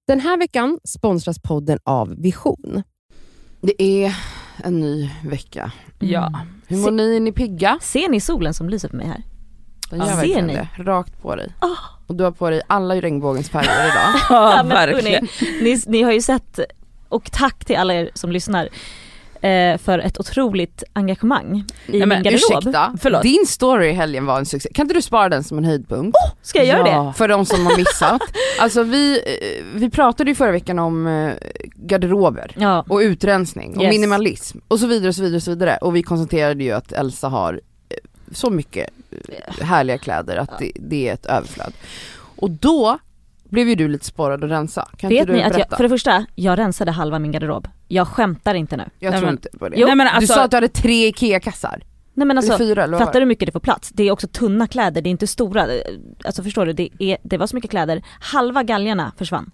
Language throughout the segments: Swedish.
Den här veckan sponsras podden av Vision. Det är en ny vecka. Ja. Hur mår ni? Är ni pigga? Ser ni solen som lyser på mig här? Den gör ser verkligen ni? det. Rakt på dig. Och du har på dig alla regnbågens färger idag. Ja, men verkligen. Ni har ju sett, och tack till alla er som lyssnar för ett otroligt engagemang i min garderob. Ursäkta, Förlåt. Din story i helgen var en succé. Kan inte du spara den som en höjdpunkt? Ska jag göra det? För de som har missat. Alltså vi pratade ju förra veckan om garderober Ja. och utrensning och Yes. minimalism och så vidare och så vidare och så vidare. Och vi konstaterade ju att Elsa har så mycket härliga kläder att det är ett överflöd. Och då blev ju du lite sporrad och rensa. Kan Vet inte du ni att berätta? för det första, jag rensade halva min garderob. Jag skämtar inte nu. Jag Nej, tror men- inte på det. Jo. Nej, men Du alltså, sa att du hade 3 IKEA-kassar. Nej men alltså, Eller 4 eller vad var fattar du hur mycket det får plats? Det är också tunna kläder, det är inte stora. Alltså förstår du, det var så mycket kläder. Halva galgarna försvann.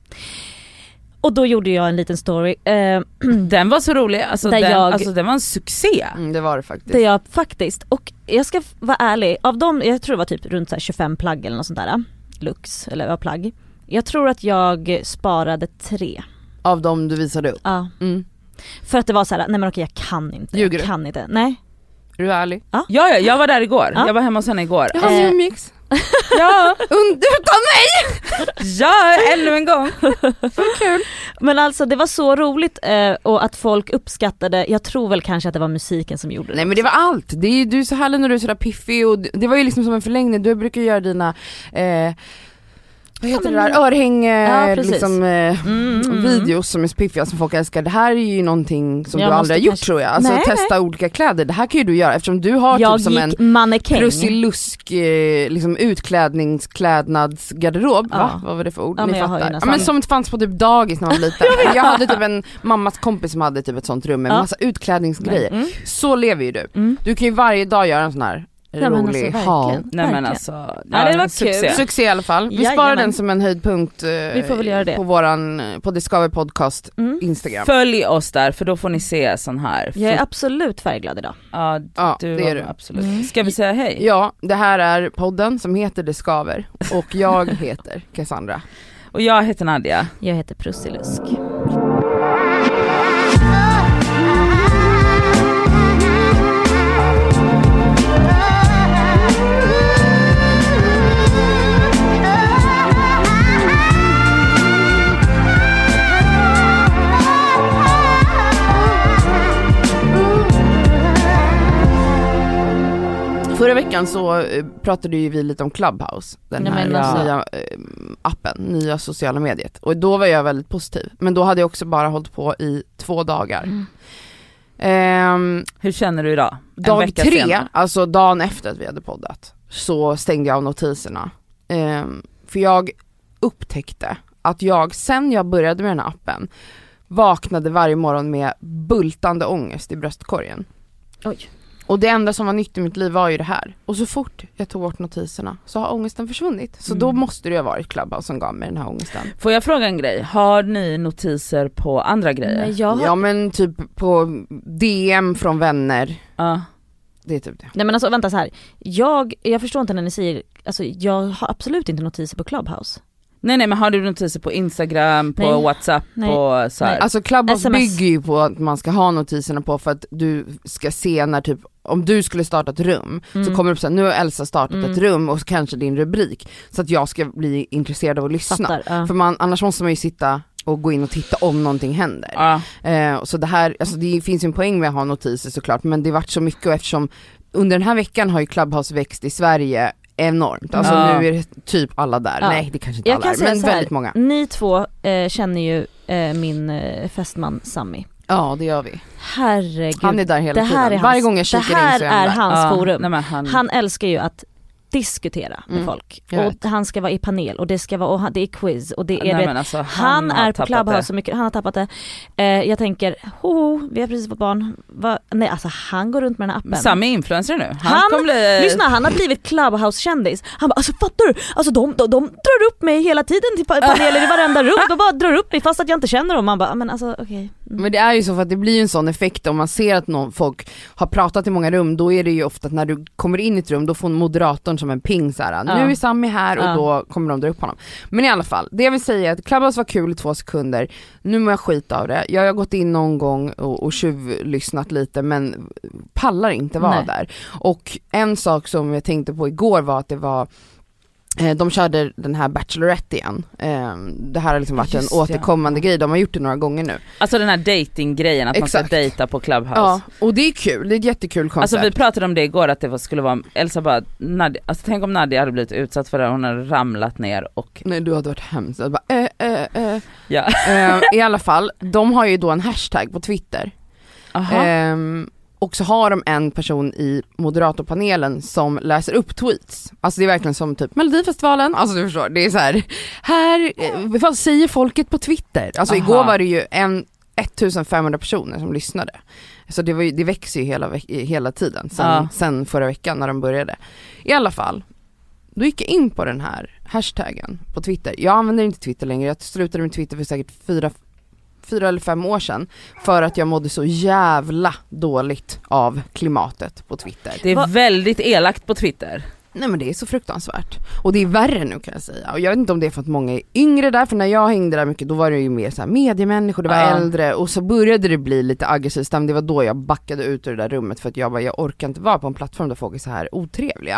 Och då gjorde jag en liten story den var så rolig. Alltså, Där den var en succé. Det var det faktiskt. där jag faktiskt, och jag ska vara ärlig, av dem, jag tror det var typ runt så här 25 plagg eller något sånt där. Lux eller plagg. Jag tror att jag sparade 3. Av dem du visade upp. Ja. Mm. För att det var så här, nej men okej, jag kan inte. Ljuger Jag du? kan inte. Nej. Är du ärlig? Ja, jag var där igår. Ja. Jag var hemma hos henne igår. Jag har en mix. Ja, Utan mig! ja, ännu en gång. Kul. Men alltså det var så roligt och att folk uppskattade, jag tror väl kanske att det var musiken som gjorde det. Nej men det var allt. Det är, du är så härlig när du är sådär piffig och det var ju liksom som en förlängning. Du brukar göra dina vad heter det där? Örhänge precis. liksom, videos som är så piffiga som folk älskar. Det här är ju någonting som Jag du måste aldrig har gjort kanske- tror jag. Alltså Nej, testa olika kläder. Det här kan ju du göra eftersom du har Jag typ som en gick mannekäng. prussilusk liksom utklädnadsgarderob. Ja. Va? Vad var det för ord? Ja, Ni men jag har ju fattar. nästan- Men som det fanns på typ dagis när man var liten. Jag hade typ en mammas kompis som hade typ ett sånt rum med massa utklädningsgrejer. Mm. Så lever ju du. Mm. Du kan ju varje dag göra en sån här Ja, men rolig alltså, haul. verkligen. Nej men Verkligen. alltså, Ja, det var succé. kul. Succé i alla fall. Vi sparar Jajamän. den som en höjdpunkt Vi får väl göra det. på Det Skaver podcast Mm. Instagram. Följ oss där för då får ni se sån här. Jag är absolut färgglad idag. Ja, Ja, du det är var du. absolut. Mm. Ska vi säga hej? Ja, det här är podden som heter Det Skaver och jag heter Cassandra. Och jag heter Nadia. Jag heter Prussilusk. Förra veckan så pratade ju vi lite om Clubhouse, den Nej, här men alltså- nya appen, nya sociala mediet. Och då var jag väldigt positiv. Men då hade jag också bara hållit på i 2 dagar. Hur känner du idag? En Dag vecka 3, senare. alltså dagen efter att vi hade poddat, så stängde jag av notiserna. För jag upptäckte att sen jag började med den här appen vaknade varje morgon med bultande ångest i bröstkorgen. Oj. Och det enda som var nytt i mitt liv var ju det här. Och så fort jag tog bort notiserna så har ångesten försvunnit. Så då måste det ha varit Clubhouse som gav mig den här ångesten. Får jag fråga en grej? Har ni notiser på andra grejer? Nej, jag har... Ja men typ på DM från vänner. Ja. Det är typ det. Nej men alltså vänta så här. Jag förstår inte när ni säger, alltså jag har absolut inte notiser på Clubhouse. Nej men har du notiser på Instagram, på Nej. WhatsApp, Nej. på så här? Nej. Alltså Clubhouse SMS. bygger ju på att man ska ha notiserna på för att du ska se när typ, om du skulle starta ett rum så kommer det upp så här, nu har Elsa startat ett rum och så kanske din rubrik så att jag ska bli intresserad av att lyssna. Fattar, ja. För annars måste man ju sitta och gå in och titta om någonting händer. Ja. Så det här, alltså det finns ju en poäng med att ha notiser såklart, men det har varit så mycket och eftersom under den här veckan har ju Clubhouse växt i Sverige enormt. Alltså Ja. nu är det typ alla där. Ja. Nej, det kanske inte Jag alla kan är, säga men så här, väldigt många. Ni två känner ju min fästman Sami. Ja, det gör vi. Herregud. Han är där hela det här tiden. är Varje hans, gång jag kikar det här in så är är han där. hans Ja. forum. Nej, men Han älskar ju att diskutera med folk. jag Och vet. han ska vara i panel och det ska vara, och det är quiz och det är Nej, vet, men alltså, han har är på tappat Clubhouse det. så mycket, han har tappat det. Jag tänker, vi har precis fått barn. Nej alltså han går runt med den här appen. Samma influencer nu. Han- kommer bli... Lyssna, han har blivit Clubhouse-kändis. Han bara, alltså fattar du? Alltså de drar upp mig hela tiden till paneler i varenda rum. De bara drar upp mig fast att jag inte känner dem. Man bara, men alltså okej. Men det är ju så, för att det blir en sån effekt om man ser att folk har pratat i många rum, då är det ju ofta att när du kommer in i ett rum, då får moderatorn som en ping så här, nu är Sami här, och då kommer de dra upp honom. Men i alla fall, det jag vill säga är att Clubhouse var kul i 2 sekunder, nu må jag skita av det. Jag har gått in någon gång och tjuvlyssnat lite, men pallar inte vara där. Och en sak som jag tänkte på igår var att det var de körde den här Bachelorette igen. Det här har liksom varit en återkommande grej. De har gjort det några gånger nu. Alltså den här dating-grejen, att man ska dejta på Clubhouse. Ja, och det är kul. Det är ett jättekul koncept. Alltså vi pratade om det igår, att det skulle vara Elsa bara, Nadia, alltså tänk om Nadia hade blivit utsatt för det. Hon hade ramlat ner och... Nej, du hade varit hemskt. Jag bara, Ja. I alla fall, de har ju då en hashtag på Twitter. Och så har de en person i moderatorpanelen som läser upp tweets. Alltså det är verkligen som typ Melodifestivalen. Alltså du förstår, det är så här, vad säger folket på Twitter? Alltså igår var det ju 1500 personer som lyssnade. Så det växer ju hela tiden sen förra veckan när de började. I alla fall, då gick jag in på den här hashtaggen på Twitter. Jag använder inte Twitter längre. Jag slutade med Twitter för säkert 4 eller 5 år sedan, för att jag mådde så jävla dåligt av klimatet på Twitter. Det är väldigt elakt på Twitter. Nej, men det är så fruktansvärt. Och det är värre nu, kan jag säga. Och jag vet inte om det är för att många är yngre där, för när jag hängde där mycket, då var det ju mer så här mediemänniskor, det var äldre, och så började det bli lite aggressivt. Det var då jag backade ut ur det där rummet, för att jag orkar inte vara på en plattform där folk är så här otrevliga.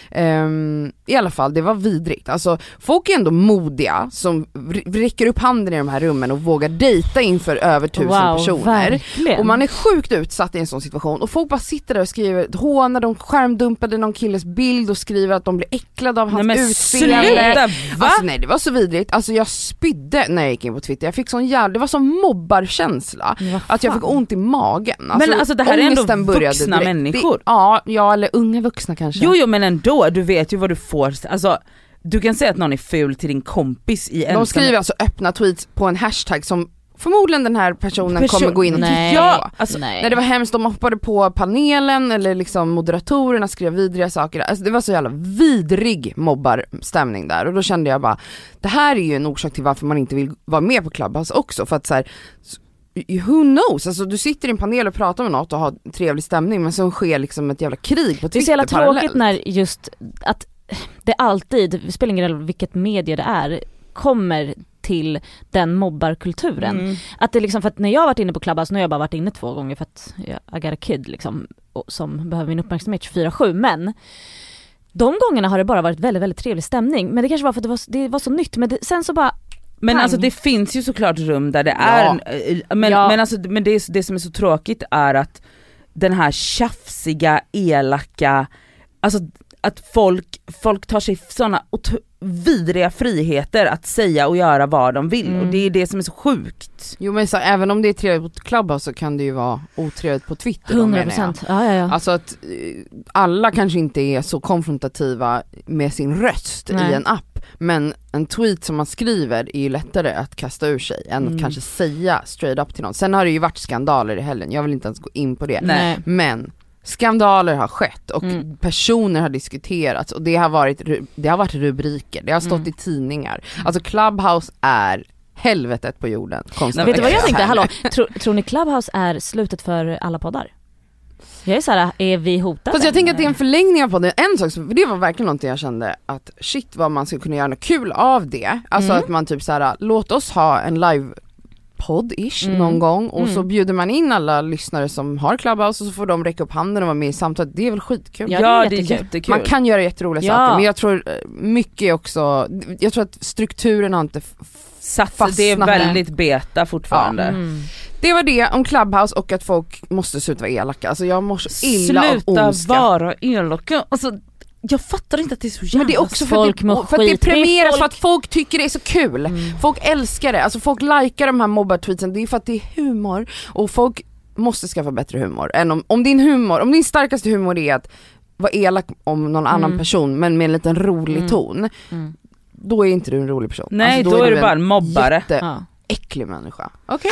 I alla fall, det var vidrigt. Alltså, folk är ändå modiga som räcker upp handen i de här rummen och vågar dejta inför över 1000 personer. Verkligen. Och man är sjukt utsatt i en sån situation. Och folk bara sitter där och skriver, hånar, de skärmdumpade någon killes bild och skriver att de blir äcklade av hans utseende. Alltså nej, det var så vidrigt. Alltså jag spydde när jag gick in på Twitter. Jag fick det var sån mobbarkänsla att jag fick ont i magen. Alltså, men alltså det här är ändå vuxna människor. Eller unga vuxna kanske. Jo, men ändå, du vet ju vad du får. Alltså du kan säga att någon är ful till din kompis i De skriver alltså öppna tweets på en hashtag som förmodligen den här personen kommer gå in och tycka. När det var hemskt, de hoppade på panelen, eller liksom moderatorerna skrev vidriga saker. Alltså det var så jävla vidrig mobbarstämning där. Och då kände jag bara, det här är ju en orsak till varför man inte vill vara med på Clubhouse också. För att så här, who knows? Alltså du sitter i en panel och pratar med något och har trevlig stämning, men så sker liksom ett jävla krig på Twitter. Det är så jävla tråkigt när just att det alltid, det spelar ingen roll vilket medie det är, kommer till den mobbarkulturen. Att det liksom, för att när jag har varit inne på Clubhouse, nu har jag bara varit inne 2 gånger för att I got a kid liksom, som behöver min uppmärksamhet 24/7, men de gångerna har det bara varit väldigt, väldigt trevlig stämning. Men det kanske var för att det var så nytt, men sen så bara men alltså det finns ju såklart rum där det är men alltså men det som är så tråkigt är att den här tjafsiga, elaka, alltså att folk tar sig såna vidriga friheter att säga och göra vad de vill. Och det är det som är så sjukt. Jo, men så, även om det är trevligt på Clubhouse så kan det ju vara otrevligt på Twitter. 100%. Ja. Alltså att alla kanske inte är så konfrontativa med sin röst i en app. Men en tweet som man skriver är ju lättare att kasta ur sig än att kanske säga straight up till någon. Sen har det ju varit skandaler i helgen. Jag vill inte ens gå in på det. Nej. Men skandaler har skett och personer har diskuterats och det har varit rubriker, det har stått i tidningar. Alltså Clubhouse är helvetet på jorden. Vet du vad jag tänkte? Hallå, tror ni Clubhouse är slutet för alla poddar? Jag är så här, är vi hotade? Fast jag tänker att det är en förlängning av podden. En sak, för det var verkligen någonting jag kände att shit, vad man skulle kunna göra något kul av det. Alltså att man typ så här, låt oss ha en live podd-ish någon gång och så bjuder man in alla lyssnare som har Clubhouse och så får de räcka upp handen och vara med i samtalet. Det är väl skitkul. Ja, det är jättekul. Man kan göra jätteroliga saker, men jag tror mycket också, jag tror att strukturen har inte fastnat. Det är väldigt beta fortfarande. Det var det om Clubhouse och att folk måste sluta vara elaka. Alltså jag mår så illa av ondska. Sluta vara elaka. Alltså jag fattar inte att det är så jävla. Men det är också för att det premieras för att folk tycker det är så kul. Folk älskar det. Alltså folk likar de här mobbartweetsen. Det är för att det är humor. Och folk måste skaffa bättre humor än om din starkaste humor är att vara elak om någon annan person men med en liten rolig ton. Då är inte du en rolig person. Nej, alltså, då är du bara en mobbare. Äcklig människa. Okej.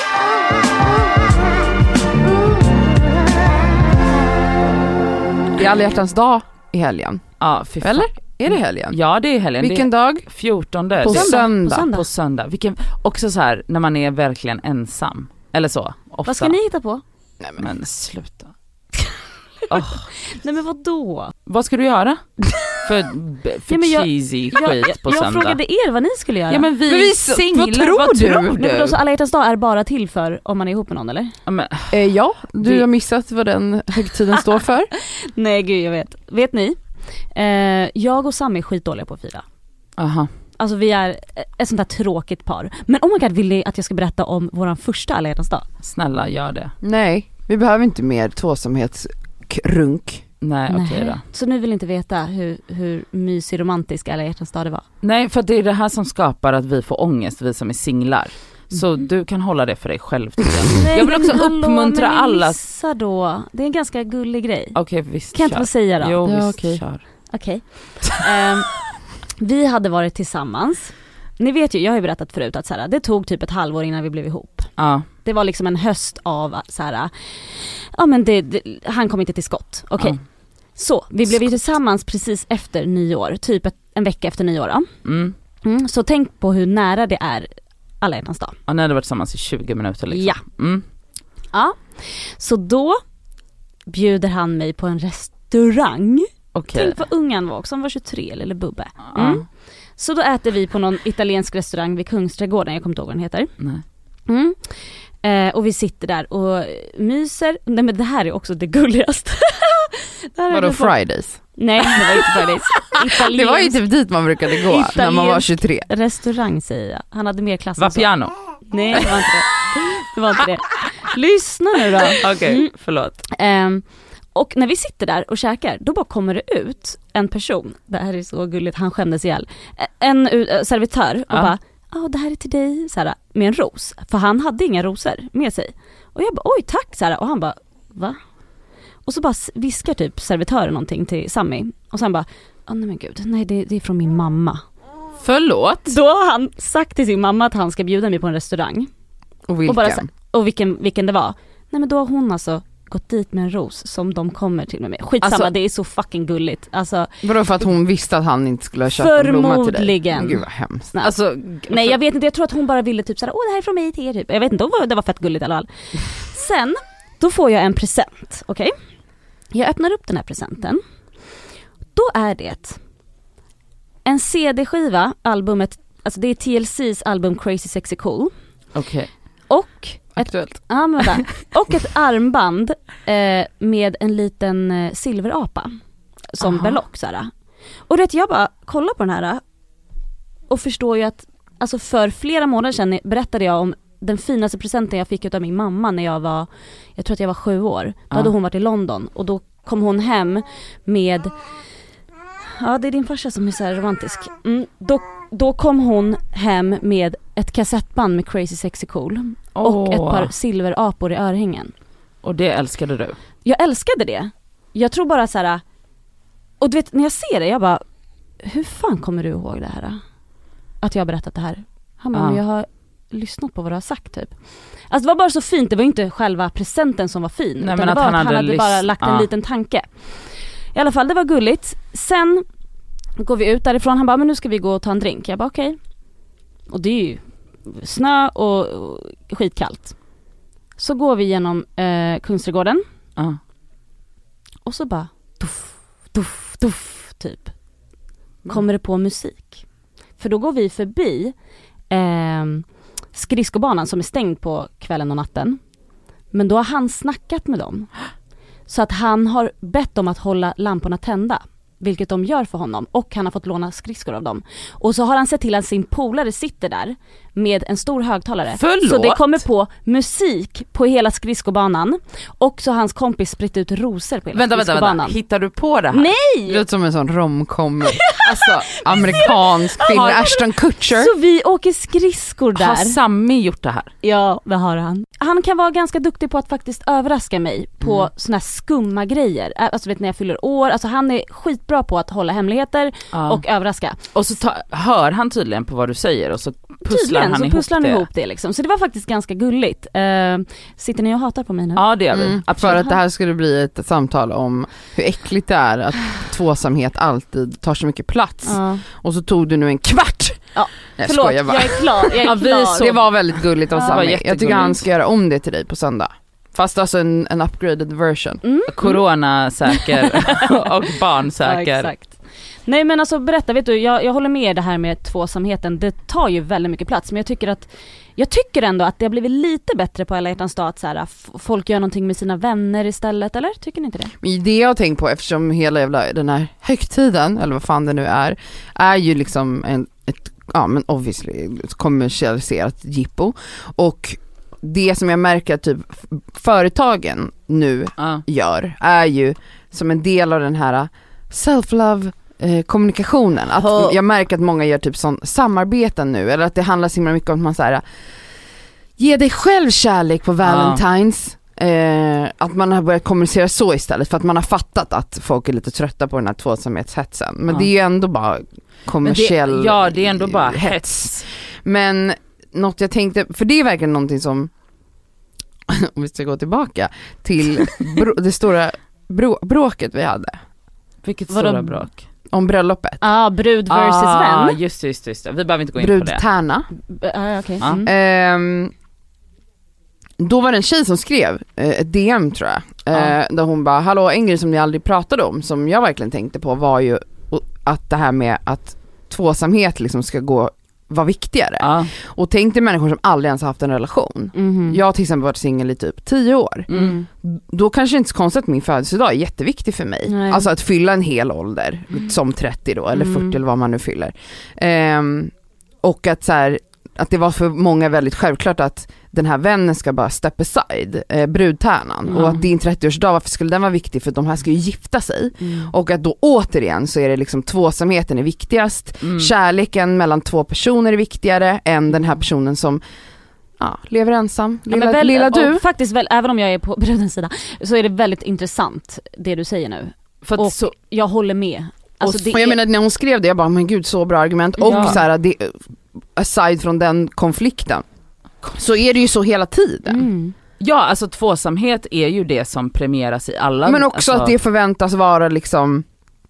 Det är alla hjärtans dag i helgen. Ja, eller? Är det helgen? Ja, det är helgen. Vilken dag? 14. På söndag. På söndag. Vilken, också så här, när man är verkligen ensam. Eller så, ofta. Vad ska ni hitta på? Nej men sluta. Nej men vadå? Vad ska du göra? För cheesy skit på söndag. Jag frågade er vad ni skulle göra. Ja men vi är singlar, vad tror du? Men så alla hjärtans dag är bara till för om man är ihop med någon eller? Ja, men, du har missat vad den högtiden står för. Nej gud jag vet. Vet ni? Jag och Sam är skitdåliga på att fira. Aha. Alltså vi är ett sånt där tråkigt par. Men oh my god, vill ni att jag ska berätta om våran första alla hjärtans dag? Snälla gör det. Nej, vi behöver inte mer tvåsamhetsrunk. Nej, okej då. Så nu vill inte veta hur mysig romantisk alla hjärtans dag det var? Nej, för det är det här som skapar att vi får ångest, vi som är singlar. Så du kan hålla det för dig själv. Nej, jag vill också uppmuntra alla. Då. Det är en ganska gullig grej. Okej, visst. Kan jag inte få säga då? Jo, ja, visst, okej. kör. Okej. Vi hade varit tillsammans. Ni vet ju, jag har ju berättat förut att så här, det tog typ ett halvår innan vi blev ihop. Ja. Det var liksom en höst av så här, ja men han kom inte till skott. Okej. Ja. Så, vi blev ju tillsammans precis efter nyår, typ en vecka efter nyår då. Så tänk på hur nära det är alla hjärtans dag. Ja, ni hade varit tillsammans i 20 minuter liksom. Ja. Ja. Så då bjuder han mig på en restaurang. Okay. Tänk vad ungen var också, han var 23 eller Bubbe. Så då äter vi på någon italiensk restaurang vid Kungsträdgården, jag kommer inte ihåg vad den heter. Och vi sitter där och myser. Nej men det här är också det gulligaste. Vadå Fridays? Nej, det var inte Fridays. Det var ju typ dit man brukade gå när man var 23. Restaurang säger jag. Han hade mer klass. Vapiano. Nej, det var inte det. Det var inte det. Lyssna nu då. Okej, förlåt. Och när vi sitter där och käkar, då bara kommer det ut en person. Det här är så gulligt, han skämdes ihjäl. En servitör och bara, det här är till dig, såhär, med en ros. För han hade inga rosor med sig. Och jag bara, oj tack, såhär. Och han bara, va? Och så bara viskar typ servitören någonting till Sammy. Och sen bara, nej men gud, nej det är från min mamma. Förlåt? Då har han sagt till sin mamma att han ska bjuda mig på en restaurang. Och vilken? Och vilken det var. Nej men då har hon alltså gått dit med en ros som de kommer till med. Skitsamma, alltså, det är så fucking gulligt. Alltså, vadå, för att hon visste att han inte skulle ha köpt en blomma till dig? Förmodligen. Gud vad hemskt. Alltså, nej jag vet inte, jag tror att hon bara ville typ såhär, det här är från mig till er typ. Jag vet inte, det var fett gulligt i alla fall. Sen, då får jag en present, okej? Jag öppnar upp den här presenten. Då är det en CD-skiva, albumet, alltså det är TLCs album Crazy Sexy Cool. Okej. Och aktuellt. Och ett armband med en liten silverapa som berlock såhär. Och vet jag bara kollar på den här och förstår ju att alltså för flera månader sedan berättade jag om den finaste presenten jag fick av min mamma när jag tror att jag var 7 år. Då hade hon varit i London och då kom hon hem med, det är din farsa som är så här romantisk. Då kom hon hem med ett kassettband med Crazy Sexy Cool och ett par silverapor i örhängen. Och det älskade du? Jag älskade det. Jag tror bara så här, och du vet när jag ser det, jag bara, hur fan kommer du ihåg det här? Att jag har berättat det här. Han bara, men jag har lyssnat på vad du har sagt typ. Alltså det var bara så fint, det var inte själva presenten som var fin. Nej, utan men det var att han hade bara lagt en liten tanke. I alla fall, det var gulligt. Sen går vi ut därifrån, han bara, men nu ska vi gå och ta en drink. Jag bara, okej. Och det är ju snö och skitkallt. Så går vi genom Kungsträdgården. Och så bara tuff, typ. Kommer det på musik. För då går vi förbi skridskobanan som är stängd på kvällen och natten. Men då har han snackat med dem. Så att han har bett dem att hålla lamporna tända. Vilket de gör för honom. Och han har fått låna skridskor av dem. Och så har han sett till att sin polare sitter där med en stor högtalare. Förlåt? Så det kommer på musik på hela skridskobanan. Och så hans kompis spritt ut rosor på hela skridskobanan. Vänta. Hittar du på det här? Nej! Det låter som en sån romcom. Alltså amerikansk film. Ashton Kutcher. Så vi åker skridskor där. Har Sammy gjort det här? Ja, det har han. Han kan vara ganska duktig på att faktiskt överraska mig på såna här skumma grejer. Alltså vet när jag fyller år. Alltså han är skitbra på att hålla hemligheter och överraska. Och så hör han tydligen på vad du säger och så pusslar han ihop det liksom. Så det var faktiskt ganska gulligt. Sitter ni och hatar på mig nu? Ja, det gör vi. För att det här skulle bli ett samtal om hur äckligt det är att tvåsamhet alltid tar så mycket plats. Och så tog du nu en kvart Ja, Jag förlåt, skojar bara. jag är klar. Det var väldigt gulligt av Sami. Jag tycker han ska göra om det till dig på söndag. Fast alltså en upgraded version. Corona-säker och barnsäker. Ja, exakt. Nej men alltså berätta, vet du, jag håller med det här med tvåsamheten. Det tar ju väldigt mycket plats, men jag tycker ändå att det har blivit lite bättre på alla hjärtans dag att så här, folk gör någonting med sina vänner istället, eller? Tycker ni inte det? Men det jag har tänkt på, eftersom hela jävla den här högtiden, eller vad fan det nu är ju liksom men obviously kommersialiserat jippo. Och det som jag märker att typ företagen nu gör är ju som en del av den här self-love kommunikationen. Att jag märker att många gör typ sån samarbeten nu, eller att det handlar så mycket om att man så här, ge dig själv kärlek på Valentine's. Att man har börjat kommunicera så istället, för att man har fattat att folk är lite trötta på den här tvåsamhetshetsen. Men det är ju ändå bara kommersiell det är ändå bara hets. Men något jag tänkte, för det är verkligen någonting som om vi ska gå tillbaka till det stora bråket vi hade. Vilket stora bråk? Om bröllopet. Brud versus vän. Just det. Vi behöver inte gå in på det. Brudtärna. Okay. Då var det en tjej som skrev ett DM tror jag. Där hon bara, hallå, en grej som ni aldrig pratade om, som jag verkligen tänkte på, var ju att det här med att tvåsamhet liksom ska vara viktigare. Och tänk dig människor som aldrig ens haft en relation. Jag har till exempel varit singel i typ 10 år. Då kanske det inte är så konstigt att min födelsedag är jätteviktig för mig. Nej. Alltså att fylla en hel ålder, som 30 då, eller 40 eller vad man nu fyller. Och att så här, att det var för många väldigt självklart att den här vännen ska bara step aside, brudtärnan, och att din 30-årsdag, varför skulle den vara viktig? För de här ska ju gifta sig. Och att då återigen så är det liksom tvåsamheten är viktigast, kärleken mellan två personer är viktigare än den här personen som lever ensam. Lilla du. Faktiskt även om jag är på brudens sida, så är det väldigt intressant det du säger nu. För och så, jag håller med. Alltså, och jag menar, när hon skrev det, jag bara, men gud, så bra argument. Och så här, det, aside från den konflikten, så är det ju så hela tiden. Ja, alltså tvåsamhet är ju det som premieras i alla. Men också att det förväntas vara liksom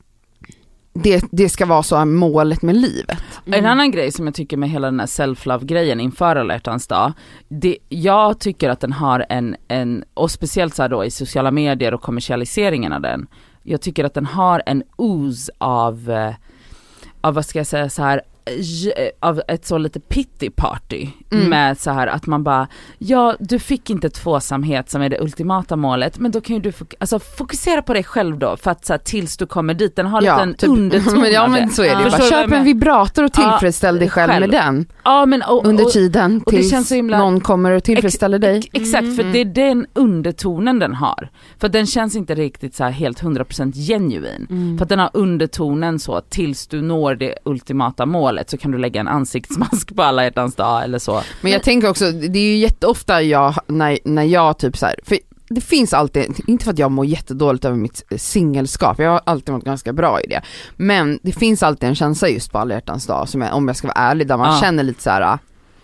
det ska vara så här målet med livet. En annan grej som jag tycker med hela den här self-love-grejen inför alla hjärtans dag, jag tycker att den har en och speciellt så här då i sociala medier och kommersialiseringen av den, jag tycker att den har en ooze av vad ska jag säga så här, av ett så lite pity party med så här att man bara, du fick inte tvåsamhet som är det ultimata målet, men då kan ju du fokusera på dig själv då, för att så här, tills du kommer dit, den har lite en typ, underton. Men så är det ju bara, köp en vibrator och tillfredsställ dig själv med den under tiden och tills det känns så himla, någon kommer och tillfredsställer dig. Exakt, för det är den undertonen den har, för den känns inte riktigt så här helt 100% genuin, för att den har undertonen så, tills du når det ultimata målet så kan du lägga en ansiktsmask på alla hjärtans dag eller så. Men jag tänker också, det är ju jätteofta när jag typ så här, för det finns alltid, inte för att jag mår jättedåligt över mitt singelskap, jag har alltid varit ganska bra i det, men det finns alltid en känsla just på alla hjärtans dag som är, om jag ska vara ärlig, där man känner lite så här,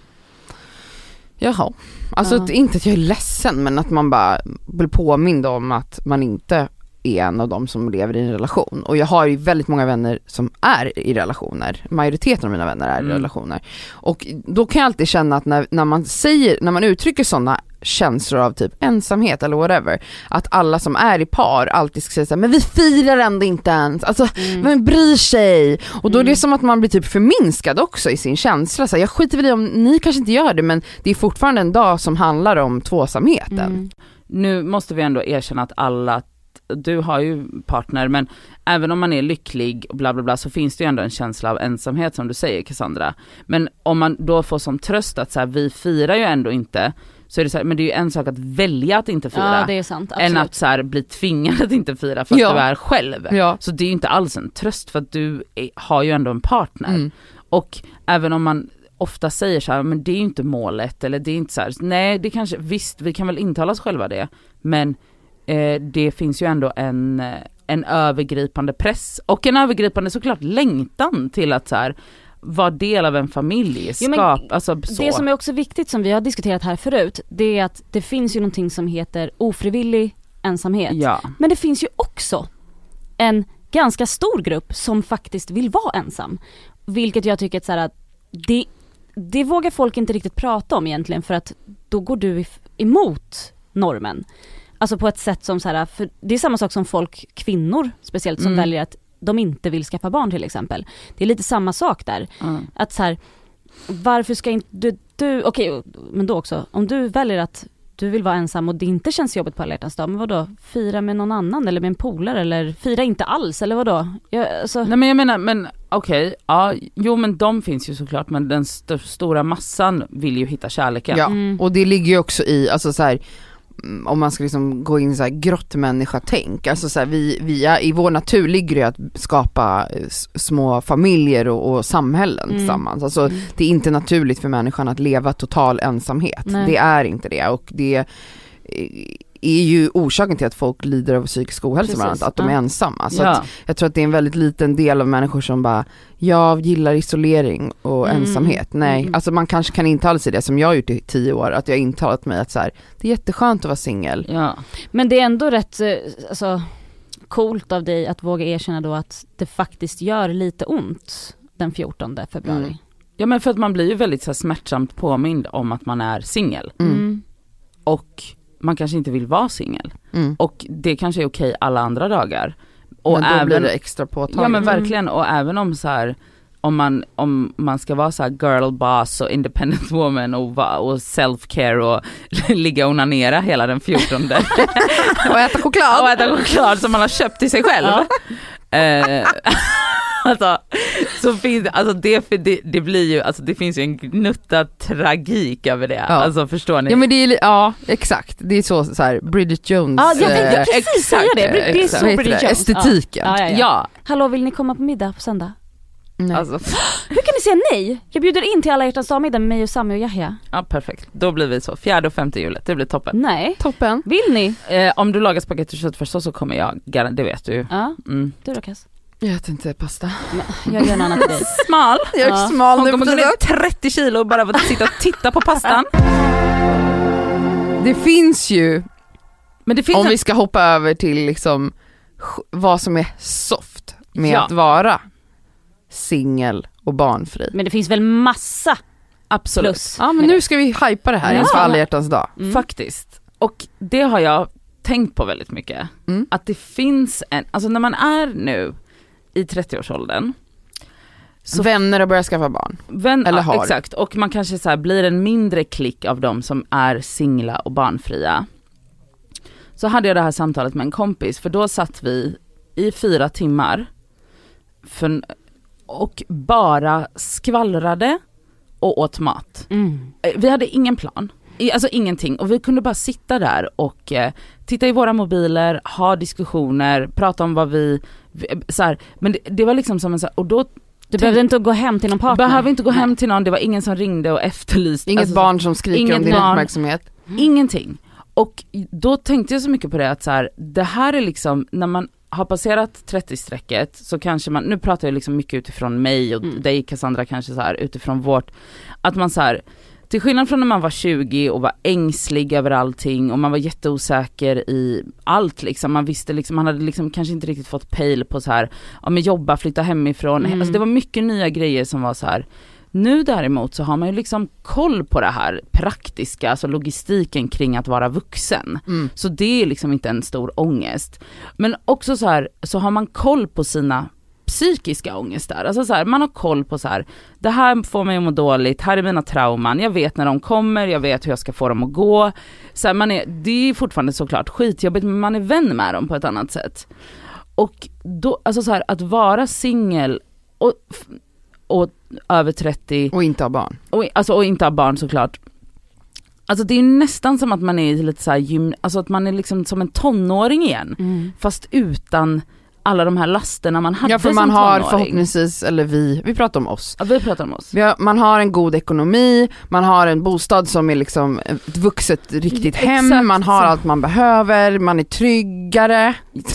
jaha, alltså inte att jag är ledsen, men att man bara blir påmind om att man inte är en av dem som lever i en relation. Och jag har ju väldigt många vänner som är i relationer. Majoriteten av mina vänner är i relationer. Och då kan jag alltid känna att när man uttrycker sådana känslor av typ ensamhet eller whatever, att alla som är i par alltid ska säga så här, men vi firar ändå inte ens, alltså vem bryr sig? Och då är det som att man blir typ förminskad också i sin känsla, så här, jag skiter väl i om ni kanske inte gör det, men det är fortfarande en dag som handlar om tvåsamheten. Nu måste vi ändå erkänna att du har ju partner, men även om man är lycklig och bla bla bla, så finns det ju ändå en känsla av ensamhet, som du säger, Cassandra. Men om man då får som tröst att så här, vi firar ju ändå inte, så är det så här, men det är ju en sak att välja att inte fira, det är sant, absolut, än att så här, bli tvingad att inte fira för att du är själv. Så det är ju inte alls en tröst, för att du har ju ändå en partner. Och även om man ofta säger så här, men det är ju inte målet, eller det är inte så här, nej, det kanske, visst, vi kan väl intala oss själva det, men det finns ju ändå en övergripande press och en övergripande såklart längtan till att så här, vara del av en familjeskap. Det som är också viktigt, som vi har diskuterat här förut, det är att det finns ju någonting som heter ofrivillig ensamhet. Men det finns ju också en ganska stor grupp som faktiskt vill vara ensam. Vilket jag tycker att så här, att det vågar folk inte riktigt prata om egentligen, för att då går du emot normen. Alltså på ett sätt som så här, för det är samma sak som kvinnor speciellt, som väljer att de inte vill skaffa barn till exempel. Det är lite samma sak där. Att så här, varför ska inte du okej, men då också, om du väljer att du vill vara ensam och det inte känns jobbigt på alla hjärtans dag, men vadå? Fira med någon annan eller med en polare, eller fira inte alls, eller vadå? Nej, men jag menar, men okej, ja, jo men de finns ju såklart, men den stora massan vill ju hitta kärleken. Ja, och det ligger ju också i, alltså så här, om man ska liksom gå in i så här grottmänniska-tänk, alltså så här, vi är, i vår natur ligger det att skapa små familjer och samhällen tillsammans. Alltså det är inte naturligt för människan att leva total ensamhet. Nej. Det är inte det, och det är ju orsaken till att folk lider av psykisk ohälsa, att de är ensamma. Så att jag tror att det är en väldigt liten del av människor som bara, jag gillar isolering och ensamhet. Nej, alltså man kanske kan intala sig det, som jag har gjort i 10 år, att jag har intalat mig att så här, det är jätteskönt att vara singel. Ja. Men det är ändå rätt alltså, coolt av dig att våga erkänna då att det faktiskt gör lite ont den 14 februari. Ja, men för att man blir ju väldigt så här, smärtsamt påmind om att man är singel. Och man kanske inte vill vara singel. Och det kanske är okej alla andra dagar. Och men då blir det extra påtagligt. Ja, men verkligen. Och även om så här, om man ska vara så här girl boss och independent woman och self-care och ligga och onanera hela den 14 och äta choklad som man har köpt till sig själv. Alltså, så finns alltså det blir ju, alltså det finns ju en gnutta tragik över det. Ja. Alltså förstår ni? Ja, men det är, ja, exakt. Det är så här Bridget Jones. Ja, jag tänkte precis säga det. Det är så Bridget Jones. Estetiken. Ja. Hallå, vill ni komma på middag på söndag? Nej. Alltså. Hur kan ni säga nej? Jag bjuder in till alla hjärtans dag-middag med mig och Sami och Yahya. Ja, perfekt. Då blir vi så. 4 och 5 julet. Det blir toppen. Nej. Toppen. Vill ni? Om du lagar spagetti och köttfärs så kommer jag, det vet du. Ja. Du då, Cass? Jag äter inte pasta. Jag gör en annan till dig. Smal. Jag är smal nu. Hon kommer gå ner 30 kilo och bara få sitta och titta på pastan. Det finns ju, men det finns om vi ska hoppa över till liksom vad som är soft med att vara singel och barnfri. Men det finns väl massa absolut plus. Ja, men nu ska vi hypa det här inför alla hjärtans dag. Faktiskt. Och det har jag tänkt på väldigt mycket. Att det finns alltså när man är nu i 30-årsåldern så vänner och börjar skaffa barn. Eller har. Exakt, och man kanske så här blir en mindre klick av dem som är singla och barnfria. Så hade jag det här samtalet med en kompis, för då satt vi i 4 timmar och bara skvallrade och åt mat. Vi hade ingen plan. Alltså ingenting, och vi kunde bara sitta där och titta i våra mobiler, ha diskussioner, prata om vad vi så här, men det var liksom som en så här, och då du behövde inte gå hem till någon partner. Behöver inte gå hem till någon, det var ingen som ringde och efterlyste. Inget barn som skriker om din uppmärksamhet. Ingenting. Och då tänkte jag så mycket på det att så här, det här är liksom, när man har passerat 30-strecket så kanske man, nu pratar jag liksom mycket utifrån mig och dig Cassandra, kanske så här utifrån vårt, att man så här, till skillnad från när man var 20 och var ängslig över allting och man var jätteosäker i allt liksom, man visste liksom, man hade liksom kanske inte riktigt fått pejl på så här, ja men jobba, flytta hemifrån, alltså det var mycket nya grejer som var så här. Nu däremot så har man ju liksom koll på det här praktiska, alltså logistiken kring att vara vuxen. Så det är liksom inte en stor ångest. Men också så här, så har man koll på sina psykiska ångestar. Alltså så här, man har koll på så här, det här får mig att må dåligt, här är mina trauman, jag vet när de kommer, jag vet hur jag ska få dem att gå. Så här, det är fortfarande såklart skitjobbigt, men man är vän med dem på ett annat sätt. Och då, alltså så här, att vara singel och över 30 och inte ha barn. Och inte ha barn såklart. Alltså det är nästan som att man är lite så här alltså att man är liksom som en tonåring igen. Fast utan alla de här lasterna man hade. Ja, för man har förhoppningsvis, eller vi pratar om oss. Ja, vi pratar om oss. Man har en god ekonomi, man har en bostad som är liksom ett vuxet riktigt hem, man har allt man behöver, man är tryggare.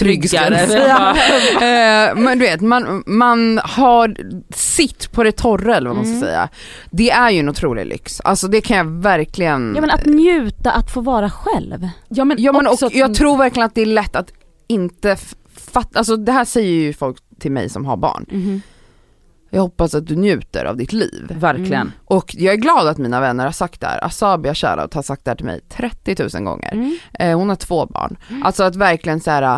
Men du vet, man har sitt på det torra, eller vad man ska säga. Det är ju en otrolig lyx. Alltså det kan jag verkligen. Ja, men att njuta, att få vara själv. Ja, men också jag tror verkligen att det är lätt att inte alltså det här säger ju folk till mig som har barn. Jag hoppas att du njuter av ditt liv. Verkligen. Och jag är glad att mina vänner har sagt det här. Asabia Shoutout har sagt det här till mig 30 000 gånger. Hon har 2 barn. Alltså att verkligen så här.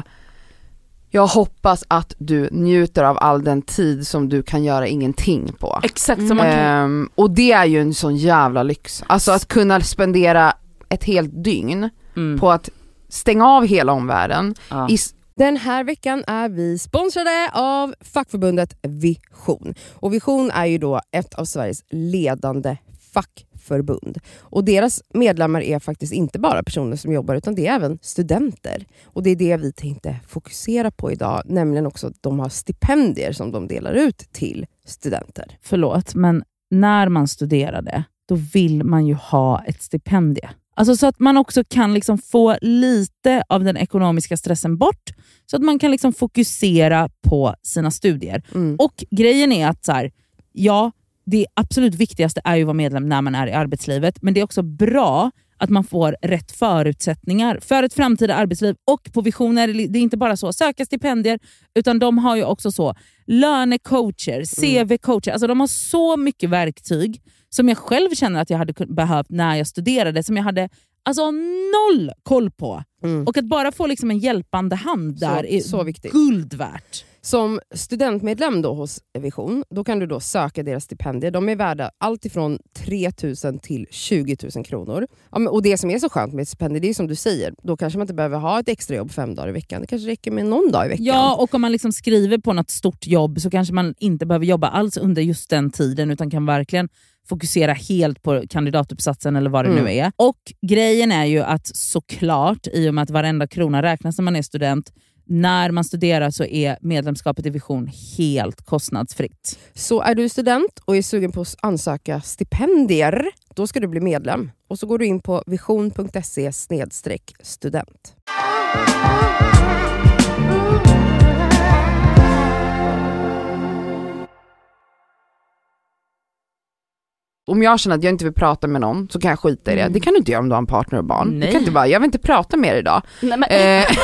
Jag hoppas att du njuter av all den tid som du kan göra ingenting på. Exakt som man kan. Och det är ju en sån jävla lyx. Alltså att kunna spendera ett helt dygn på att stänga av hela omvärlden. Ja. Den här veckan är vi sponsrade av fackförbundet Vision. Och Vision är ju då ett av Sveriges ledande fackförbund. Och deras medlemmar är faktiskt inte bara personer som jobbar, utan det är även studenter. Och det är det vi tänkte fokusera på idag, nämligen också att de har stipendier som de delar ut till studenter. Förlåt, men när man studerade, då vill man ju ha ett stipendie. Alltså så att man också kan liksom få lite av den ekonomiska stressen bort, så att man kan liksom fokusera på sina studier. Och grejen är att så här, ja, det absolut viktigaste är ju att vara medlem när man är i arbetslivet, men det är också bra att man får rätt förutsättningar för ett framtida arbetsliv. Och på Vision är det är inte bara så söka stipendier, utan de har ju också så lönecoacher, CV-coacher. Alltså de har så mycket verktyg som jag själv känner att jag hade behövt när jag studerade, som jag hade alltså noll koll på. Och att bara få liksom en hjälpande hand där är så viktigt. Guld värt. Som studentmedlem då hos Vision, då kan du då söka deras stipendier. De är värda allt ifrån 3 000 till 20 000 kronor. Ja, och det som är så skönt med ett stipendier, det är som du säger, då kanske man inte behöver ha ett extra jobb 5 dagar i veckan. Det kanske räcker med någon dag i veckan. Ja, och om man liksom skriver på något stort jobb så kanske man inte behöver jobba alls under just den tiden, utan kan verkligen fokusera helt på kandidatuppsatsen eller vad det nu är. Och grejen är ju att såklart, i och med att varenda krona räknas när man är student, när man studerar så är medlemskapet i Vision helt kostnadsfritt. Så är du student och är sugen på att ansöka stipendier, då ska du bli medlem. Och så går du in på vision.se/student. Om jag känner att jag inte vill prata med någon, så kan jag skita i det. Det kan du inte göra om du har en partner och barn. Nej. Du kan inte bara, jag vill inte prata mer idag. Nej, men...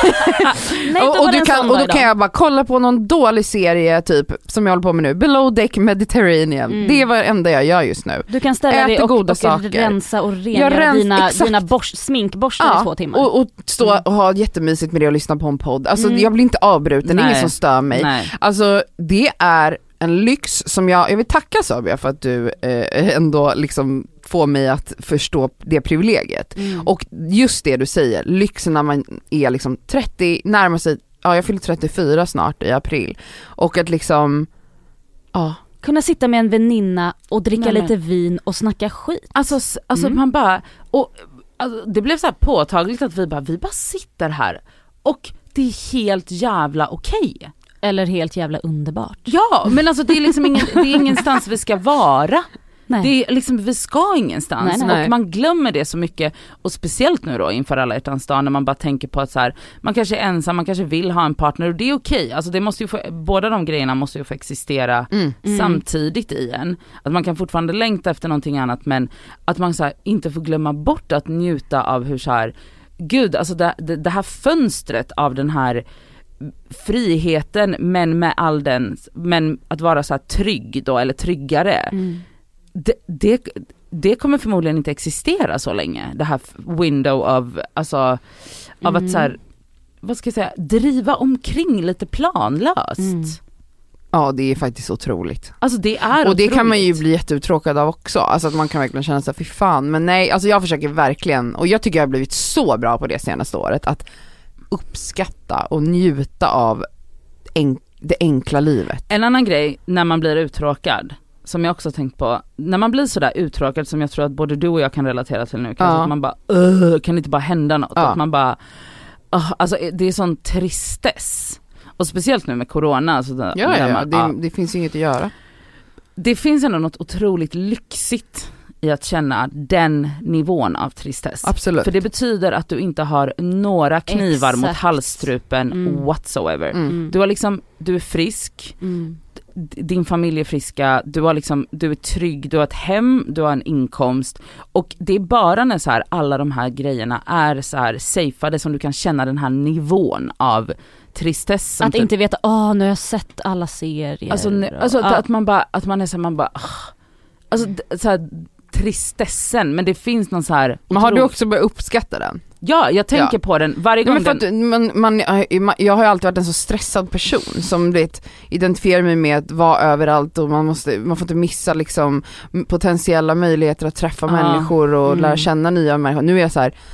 och då kan jag bara kolla på någon dålig serie typ som jag håller på med nu. Below Deck Mediterranean. Det är vad enda jag gör just nu. Du kan ställa dig och rensa och rengöra dina sminkborstar i 2 timmar. Och stå och ha jättemysigt med det och lyssna på en podd. Alltså jag blir inte avbruten, det är ingen som stör mig. Nej. Alltså det är en lyx som jag vill tacka Sabia för att du ändå liksom får mig att förstå det privilegiet. Och just det du säger, lyxen när man är liksom 30, närmar sig, jag fyller 34 snart i april. Och att liksom, kunna sitta med en väninna och dricka lite vin och snacka skit. Alltså man bara, och alltså, det blev så här påtagligt att vi bara sitter här och det är helt jävla okej. Eller helt jävla underbart. Ja, men alltså det är liksom det är ingenstans vi ska vara. Nej. Det är liksom, vi ska ingenstans. Nej. Och man glömmer det så mycket. Och speciellt nu då inför alla hjärtans dag, när man bara tänker på att så här, man kanske är ensam, man kanske vill ha en partner, och det är okej. Alltså det måste ju båda de grejerna måste ju få existera samtidigt i en. Att man kan fortfarande längta efter någonting annat, men att man så här, inte får glömma bort att njuta av hur så här, gud, alltså det här fönstret av den här friheten, men med all den, men att vara så här trygg då, eller tryggare. Det kommer förmodligen inte existera så länge, det här window av, alltså av att så här, vad ska jag säga, driva omkring lite planlöst. Ja, det är faktiskt otroligt. Alltså det är och det otroligt. kan man ju bli jätteuttråkad av också. Alltså att man kan verkligen känna sig, fy fan. Men nej, alltså jag försöker verkligen, och jag tycker jag har blivit så bra på det senaste året, att uppskatta och njuta av det enkla livet. En annan grej när man blir uttråkad, som jag också tänkt på, när man blir sådär uttråkad, som jag tror att både du och jag kan relatera till nu, kanske att man bara, kan det inte bara hända något? Att man bara, alltså det är sån tristess. Och speciellt nu med corona. Så det finns ju inget att göra. Det finns ändå något otroligt lyxigt i att känna den nivån av tristess. Absolut. För det betyder att du inte har några knivar mot halsstrupen whatsoever. Du har liksom, du är frisk, din familj är friska, du är trygg, du har ett hem, du har en inkomst, och det är bara när så här, alla de här grejerna är så här safeade som du kan känna den här nivån av tristessen. Att inte veta, nu har jag sett alla serier. Alltså att man är så här, man bara alltså så här, tristessen, men det finns någon så här. Men har du också börjat uppskatta den? Ja, jag tänker på den varje gång. Jag har ju alltid varit en så stressad person som identifierar mig med att vara överallt och man får inte missa liksom potentiella möjligheter att träffa människor och lära känna nya människor. Nu är jag så här.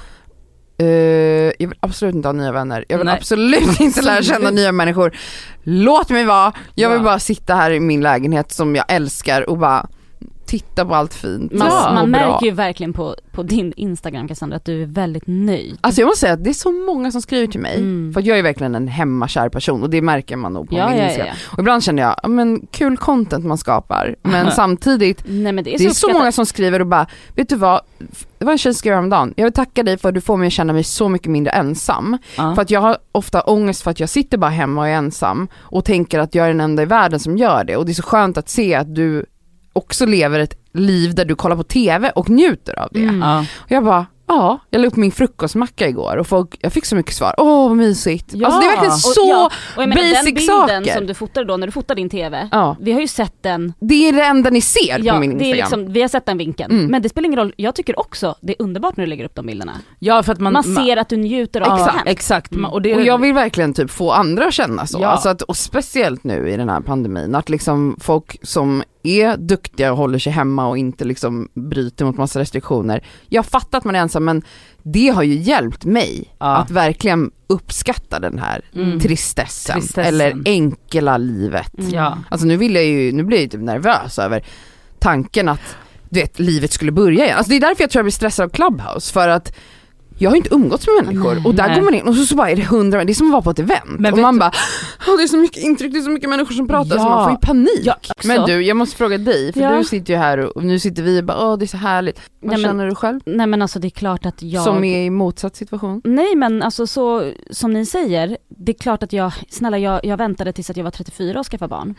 Jag vill absolut inte ha nya vänner. Jag vill absolut inte lära känna nya människor. Låt mig vara. Jag vill bara sitta här i min lägenhet som jag älskar och bara titta på allt fint. Man märker ju verkligen på din Instagram, Cassandra, att du är väldigt nöjd. Alltså jag måste säga att det är så många som skriver till mig. För att jag är verkligen en hemmakär person och det märker man nog på min Instagram. Ja. Och ibland känner jag, men kul content man skapar. Men samtidigt, det är så många som skriver och bara, vet du vad? Det var en tjej som skrev häromdagen. Jag vill tacka dig för att du får mig att känna mig så mycket mindre ensam. För att jag har ofta ångest för att jag sitter bara hemma och är ensam och tänker att jag är den enda i världen som gör det. Och det är så skönt att se att du också lever ett liv där du kollar på tv och njuter av det. Och jag bara, jag la upp min frukostmacka igår och jag fick så mycket svar. Vad mysigt. Ja. Alltså det är verkligen så och jag menar, basic den bilden saker som du fotade då när du fotade din tv. Vi har ju sett den. Det är det enda ni ser på min Instagram. Det är liksom, vi har sett den vinkeln. Men det spelar ingen roll. Jag tycker också det är underbart när du lägger upp de bilderna. Ja, för att man ser att du njuter av det. Exakt. Och jag vill verkligen typ få andra att känna så. Alltså och speciellt nu i den här pandemin att liksom folk som är duktiga och håller sig hemma och inte liksom bryter mot massa restriktioner. Jag fattar att man är ensam, men det har ju hjälpt mig att verkligen uppskatta den här tristessen eller enkla livet. Alltså nu blir jag ju typ nervös över tanken att livet skulle börja igen. Alltså det är därför jag tror jag blir stressad av Clubhouse, för att jag har inte umgåtts med människor och där går man in och så bara är det 100, det är som att vara på ett event och man bara, det är så mycket intryck, det är så mycket människor som pratar så man får ju panik. Men du, jag måste fråga dig, för du sitter ju här och nu sitter vi och bara, det är så härligt. Vad känner du själv? Nej men alltså det är klart att jag... Som är i motsatt situation? Nej men alltså så som ni säger, det är klart att jag väntade tills att jag var 34 och skaffa barn.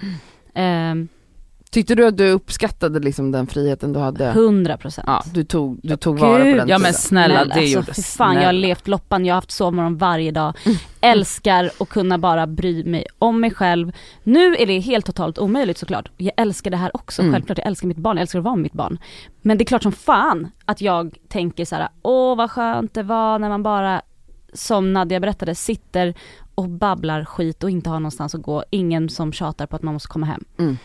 Tyckte du att du uppskattade liksom den friheten du hade? 100%. Ja, du tog vara på den tiden. Ja men snälla, det gjorde alltså, fan, jag har levt loppan, jag har haft sovmorgon varje dag. Älskar att kunna bara bry mig om mig själv. Nu är det helt totalt omöjligt såklart. Jag älskar det här också, självklart. Jag älskar mitt barn, jag älskar att vara med mitt barn. Men det är klart som fan att jag tänker så här: vad skönt det var när man bara, som Nadia berättade, sitter och babblar skit och inte har någonstans att gå. Ingen som tjatar på att man måste komma hem.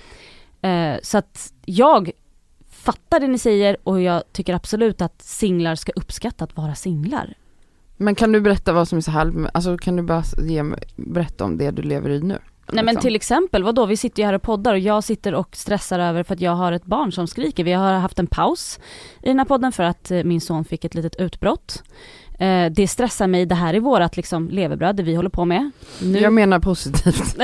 Så att jag fattar det ni säger och jag tycker absolut att singlar ska uppskatta att vara singlar. Men kan du berätta vad som är så här, alltså kan du bara berätta om det du lever i nu? Nej men till exempel, vadå? Vi sitter ju här och poddar och jag sitter och stressar över för att jag har ett barn som skriker. Vi har haft en paus i den här podden för att min son fick ett litet utbrott. Det stressar mig, det här är vårat liksom levebröd, det vi håller på med. Nu... Jag menar positivt.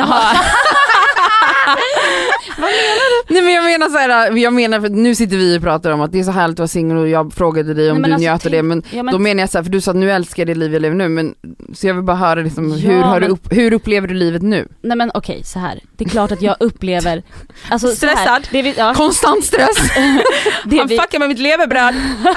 Vad menar du? Nej men jag menar för nu sitter vi och pratar om att det är så härligt att vara singel och jag frågade dig om du njöt av det, men då menar jag så här, för du sa att nu älskar jag det liv jag lever nu, men så jag vill bara höra liksom, hur upplever du livet nu? Nej men okej, så här. Det är klart att jag upplever alltså, stressad, konstant stress. Han fuckar med mitt levebröd.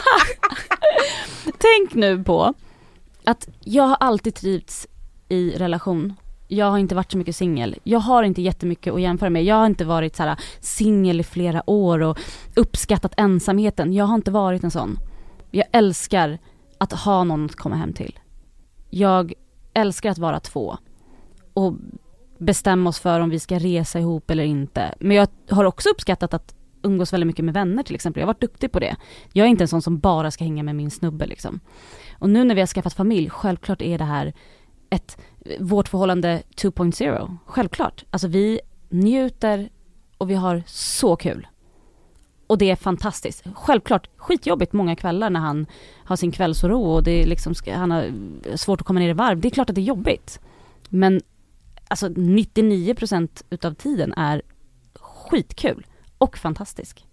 Tänk nu på att jag har alltid trivts i relation. Jag har inte varit så mycket singel. Jag har inte jättemycket att jämföra med. Jag har inte varit så här singel i flera år och uppskattat ensamheten. Jag har inte varit en sån. Jag älskar att ha någon att komma hem till. Jag älskar att vara två och bestämma oss för om vi ska resa ihop eller inte. Men jag har också uppskattat att umgås väldigt mycket med vänner till exempel. Jag har varit duktig på det. Jag är inte en sån som bara ska hänga med min snubbe liksom. Och nu när vi har skaffat familj, självklart är det här vårt förhållande 2.0. Självklart. Alltså vi njuter och vi har så kul. Och det är fantastiskt. Självklart skitjobbigt många kvällar när han har sin kvällsoro och det är liksom, han har svårt att komma ner i varv. Det är klart att det är jobbigt. Men alltså 99% utav tiden är skitkul och fantastisk.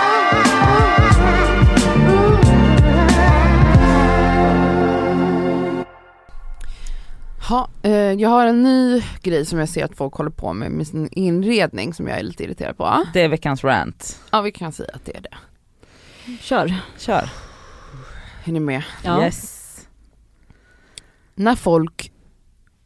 Jag har en ny grej som jag ser att folk håller på med sin inredning som jag är lite irriterad på. Det är veckans rant. Ja, vi kan säga att det är det. Kör. Är ni med? Ja. Yes. När folk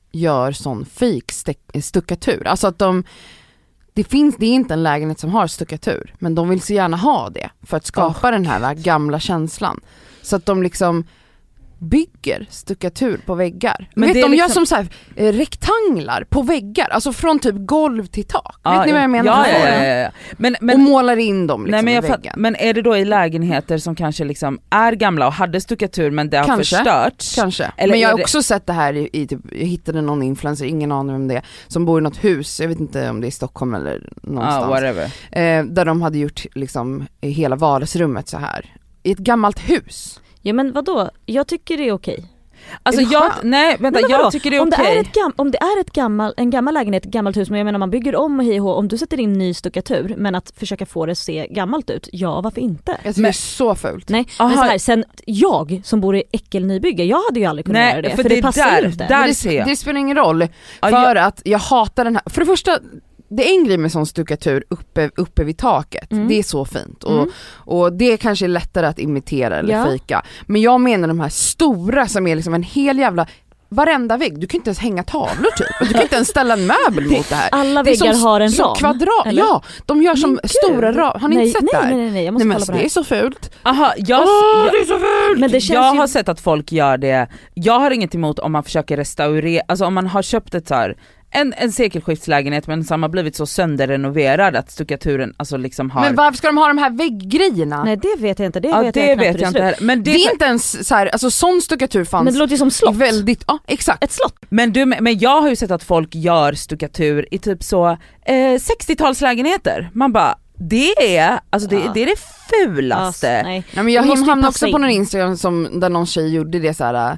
gör sån fake stuckatur. Alltså att det är inte en lägenhet som har stuckatur, men de vill så gärna ha det för att skapa den här gamla känslan. Så att de liksom bygger stuckatur på väggar. Men vet, de gör som så här rektanglar på väggar, alltså från typ golv till tak. Vet ni vad jag menar? Ja. Men, och målar in dem liksom i väggen. Men är det då i lägenheter som kanske liksom är gamla och hade stuckatur men det har förstörts? Kanske. Eller men jag har också sett det här i typ, jag hittade någon influencer, ingen aning om det, som bor i något hus, jag vet inte om det är i Stockholm eller någonstans. Där de hade gjort liksom hela vardagsrummet så här. I ett gammalt hus. Ja men vadå? Jag tycker det är okej. Alltså jag tycker det är okej. Om det är en gammal lägenhet, ett gammalt hus, men jag menar man bygger om och om du sätter in ny stuckatur men att försöka få det att se gammalt ut, ja varför inte? Jag tycker det är så fult. Nej, men så här, sen jag som bor i äckelnybygge, jag hade ju aldrig kunnat göra det, för det passar inte. Det spelar ingen roll, för att jag hatar den här, för det första, det är en grej med sån stuckatur uppe vid taket. Det är så fint. Och det kanske är lättare att imitera eller fejka. Men jag menar de här stora som är liksom en hel jävla varenda vägg. Du kan inte ens hänga tavlor typ. Du kan inte ens ställa en möbel mot det här. Alla väggar har en ram. Kvadrat. Eller? Ja, de gör som stora ram. Har ni inte sett det här? Nej, jag måste kolla på det här. Det är så fult. Aha, det är så fult. Men det känns jag har sett att folk gör det. Jag har inget emot om man försöker restaurera, alltså om man har köpt ett så här en sekelskiftslägenhet men som har blivit så sönderrenoverad att stuckaturen alltså liksom har... Men varför ska de ha de här vägggrejerna? Nej, det vet jag inte. Det vet jag inte. Men det är inte ens så här, alltså sån stuckatur fanns. Men det låter ju som slott. Väldigt, ja, exakt. Ett slott. Men jag har ju sett att folk gör stuckatur i typ så 60-talslägenheter. Man bara, det är det fulaste. Nej, men jag hamnade också på någon Instagram där någon tjej gjorde det så här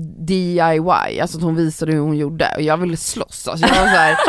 DIY, alltså att hon visade hur hon gjorde och jag ville slåss, alltså jag var så här,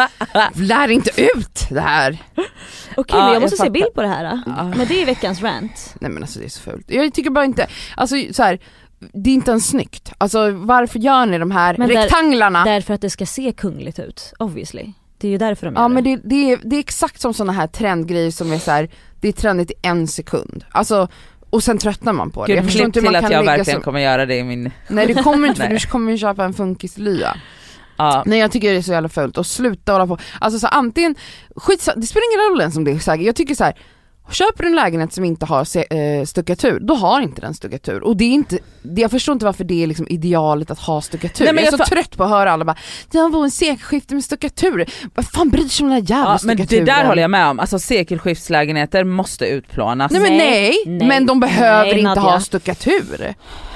lär inte ut det här. Okej, men jag måste se bild på det här men det är veckans rant. Nej men alltså det är så fult, jag tycker bara inte, alltså så här, det är inte ens snyggt, alltså varför gör ni de här rektanglarna? Därför att det ska se kungligt ut, obviously. Det är ju därför de gör men det är exakt som såna här trendgrejer som är så här, det är trendigt i 1 sekund, alltså. Och sen tröttnar man på det. Jag förstår inte hur man kan jag verkligen kommer göra det i min... Nej, det kommer inte, för du kommer ju köpa en funkislya. Nej, jag tycker det är så jävla fult. Och sluta hålla på. Alltså så antingen, det spelar ingen roll ens om det är säkert. Jag tycker så här, köper en lägenhet som inte har stuckatur, då har inte den stuckatur. Och det är inte, jag förstår inte varför det är liksom idealet att ha stuckatur. Nej, men jag är så trött på att höra alla bara, det var en sekelskifte med stuckatur. Vad fan bryr sig om den här jävla stuckaturen? Men det där håller jag med om. Alltså sekelskiftslägenheter måste utplånas. Nej, men de behöver inte ha stuckatur.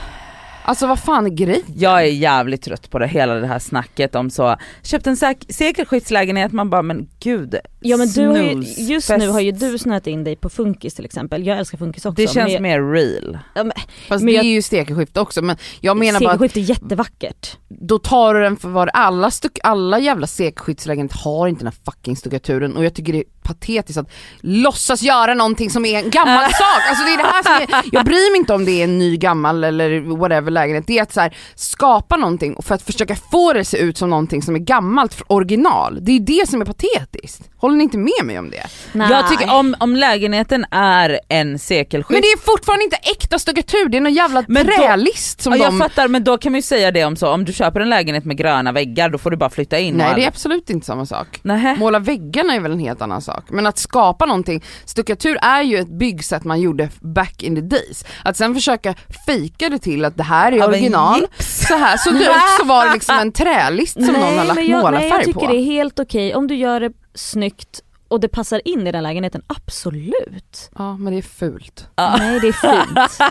Alltså vad fan är grejen? Jag är jävligt trött på det, hela det här snacket om så köpt en sekelskiftslägenhet, man bara men gud. Ja men du har ju, just nu har ju du snöat in dig på funkis till exempel. Jag älskar funkis också. Det känns mer real. Fast det är ju sekelskifte också, men jag menar bara sekelskifte är jättevackert. Då tar du den för vad alla jävla sekelskiftslägenheter har inte den här fucking stuckaturen, och jag tycker det är patetiskt att låtsas göra någonting som är en gammal sak. Alltså det är det här som är, jag bryr mig inte om det är en ny gammal eller whatever lägenhet. Det är att så här, skapa någonting för att försöka få det se ut som någonting som är gammalt original. Det är det som är patetiskt. Håller ni inte med mig om det? Nej. Jag tycker om lägenheten är en sekelskift. Men det är fortfarande inte äkta stuckatur, det är någon jävla trälist som jag fattar, men då kan man ju säga det om du köper en lägenhet med gröna väggar, då får du bara flytta in. Nej, det är absolut inte samma sak. Måla väggarna är väl en helt annan sak. Men att skapa någonting, stuckatur är ju ett byggsätt man gjorde back in the days. Att sen försöka fejka det till att det här är original. Så här såg det ut, så var det liksom en trälist som någon har lagt målarfärg på. Jag tycker det är helt okej om du gör det snyggt och det passar in i den lägenheten, absolut. Ja, men det är fult. Nej, det är fint.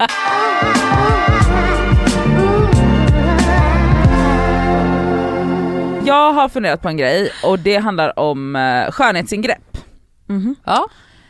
Jag har funderat på en grej och det handlar om skönhetsingrepp. Mm-hmm. Ja.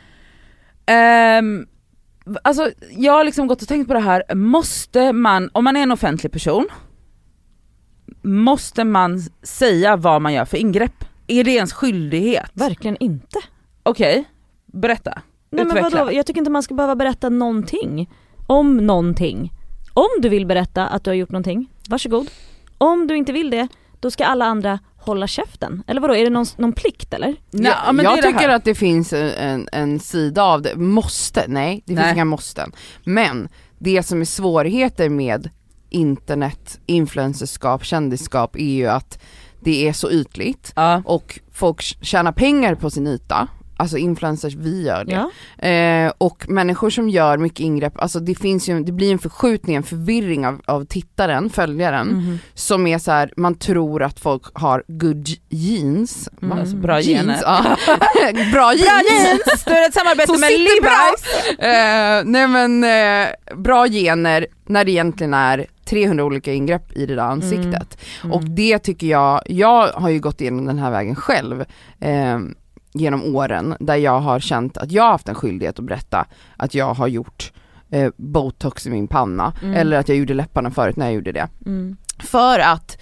Alltså jag har liksom gått och tänkt på det här. Måste man, om man är en offentlig person, måste man säga vad man gör för ingrepp? Är det ens skyldighet? Verkligen inte. Okej, berätta. Nej, men vadå? Jag tycker inte man ska behöva berätta någonting om någonting. Om du vill berätta att du har gjort någonting, varsågod. Om du inte vill det, då ska alla andra hålla käften. Eller vadå, är det någon plikt eller? Ja, men jag tycker att det finns en sida av det. Måste, nej, det finns inga måsten. Men det som är svårigheter med internet, influencerskap, kändisskap är ju att det är så ytligt och folk tjänar pengar på sin yta. Alltså influencers, vi gör det. Och människor som gör mycket ingrepp, alltså det blir en förskjutning, en förvirring av tittaren, följaren, som är så här, man tror att folk har good genes. Alltså bra gener. Bra jeans! Du är ett samarbete med Levi's. Bra gener när det egentligen är 300 olika ingrepp i det där ansiktet. Och det tycker jag har ju gått igenom den här vägen själv. Genom åren där jag har känt att jag har haft en skyldighet att berätta att jag har gjort botox i min panna eller att jag gjorde läpparna förut när jag gjorde det. För att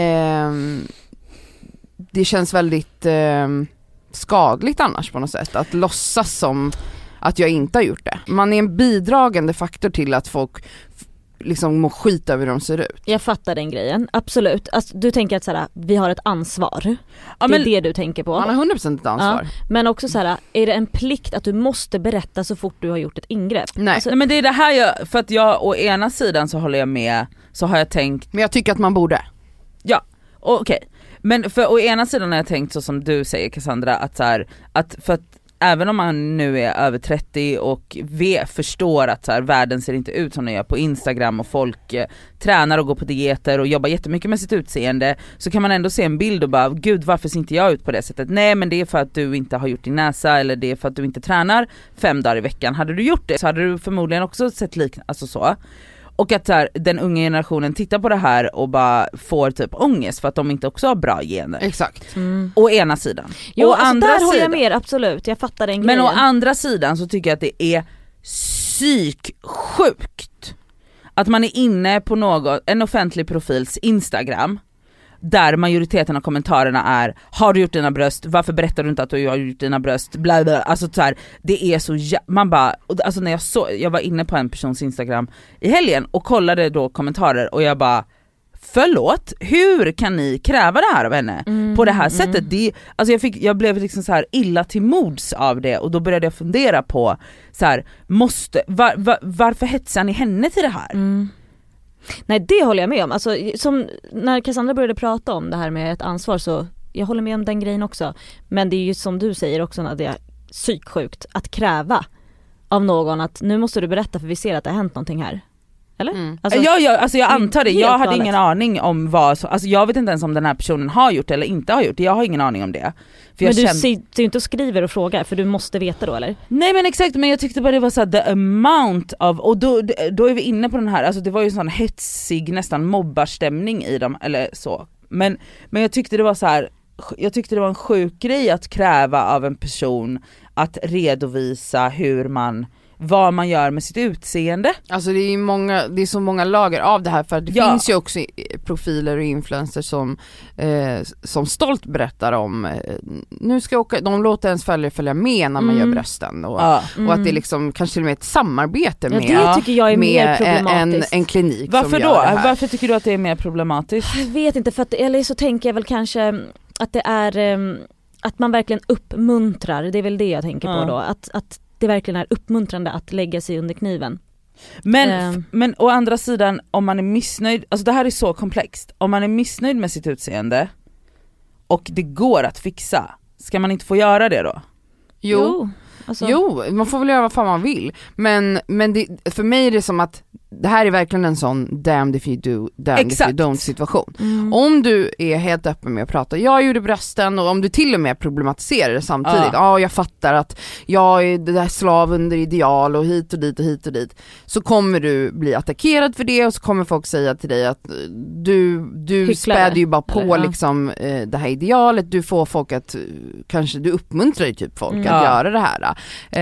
det känns väldigt skadligt annars på något sätt att låtsas som att jag inte har gjort det. Man är en bidragande faktor till att folk liksom må skit över hur de ser ut. Jag fattar den grejen, absolut. Alltså, du tänker att såhär, vi har ett ansvar. Det är det du tänker på. Man har 100% ett ansvar. Ja, men också såhär, är det en plikt att du måste berätta så fort du har gjort ett ingrepp? Nej, alltså, nej men det är det här för att jag å ena sidan så håller jag med, så har jag tänkt. Men jag tycker att man borde. Ja, okej. Men för å ena sidan har jag tänkt så som du säger Cassandra, att så här, att för att även om man nu är över 30 och förstår att så här, världen ser inte ut som den gör på Instagram och folk tränar och går på dieter och jobbar jättemycket med sitt utseende, så kan man ändå se en bild och bara, gud varför ser inte jag ut på det sättet? Nej men det är för att du inte har gjort din näsa, eller det är för att du inte tränar 5 dagar i veckan. Hade du gjort det så hade du förmodligen också sett alltså så. Och att så här, den unga generationen tittar på det här och bara får typ ångest för att de inte också har bra gener. Exakt. Å ena sidan. Jo, å alltså andra där håller jag sidan, med, absolut. Jag fattar den men grejen. å andra sidan så tycker jag att det är psyksjukt att man är inne på en offentlig profils Instagram där majoriteten av kommentarerna är: har du gjort dina bröst? Varför berättar du inte att du har gjort dina bröst? Bla bla. Alltså så här, det är så man bara, alltså när jag var inne på en persons Instagram i helgen och kollade då kommentarer och jag bara, förlåt, hur kan ni kräva det här av henne på det här sättet? Alltså jag blev liksom så här illa till mods av det, och då började jag fundera på så här, varför hetsar ni henne till det här? Nej, det håller jag med om. Alltså, som när Cassandra började prata om det här med ett ansvar, så jag håller med om den grejen också. Men det är ju som du säger också, när det är psyksjukt att kräva av någon att nu måste du berätta för vi ser att det har hänt någonting här. Eller? Alltså jag antar det. Jag hade galet. ingen aning om alltså jag vet inte ens om den här personen har gjort eller inte har gjort det. Jag har ingen aning om det. För men du sitter ju inte och skriver och frågar, för du måste veta då, eller? Nej, men exakt, men jag tyckte bara det var så här, the amount of, och då är vi inne på den här, alltså det var ju en sån hetsig nästan mobbarstämning i dem eller så. Men jag tyckte det var så här, jag tyckte det var en sjuk grej att kräva av en person att redovisa vad man gör med sitt utseende. Alltså det är så många lager av det här, för det finns ju också profiler och influencers som stolt berättar om nu ska jag åka, de låter ens följa med när man gör brösten och att det är liksom kanske till och med ett samarbete med, det tycker jag är mer problematiskt. En klinik. Varför som då? Gör det här. Varför tycker du att det är mer problematiskt? Jag vet inte, för att, eller så tänker jag väl kanske att det är att man verkligen uppmuntrar, det är väl det jag tänker på då, att det verkligen är uppmuntrande att lägga sig under kniven. Men å andra sidan, om man är missnöjd, alltså det här är så komplext, om man är missnöjd med sitt utseende och det går att fixa, ska man inte få göra det då? Jo, man får väl göra vad fan man vill, men det, för mig är det som att det här är verkligen en sån damned if you do, damned if you don't situation. Om du är helt öppen med att prata, jag gjorde brösten, och om du till och med problematiserar det samtidigt, jag fattar att jag är det där slav under ideal och hit och dit och hit och dit, så kommer du bli attackerad för det, och så kommer folk säga till dig att du späder ju bara på liksom det här idealet, du får folk att kanske du uppmuntrar ju typ folk att göra det här.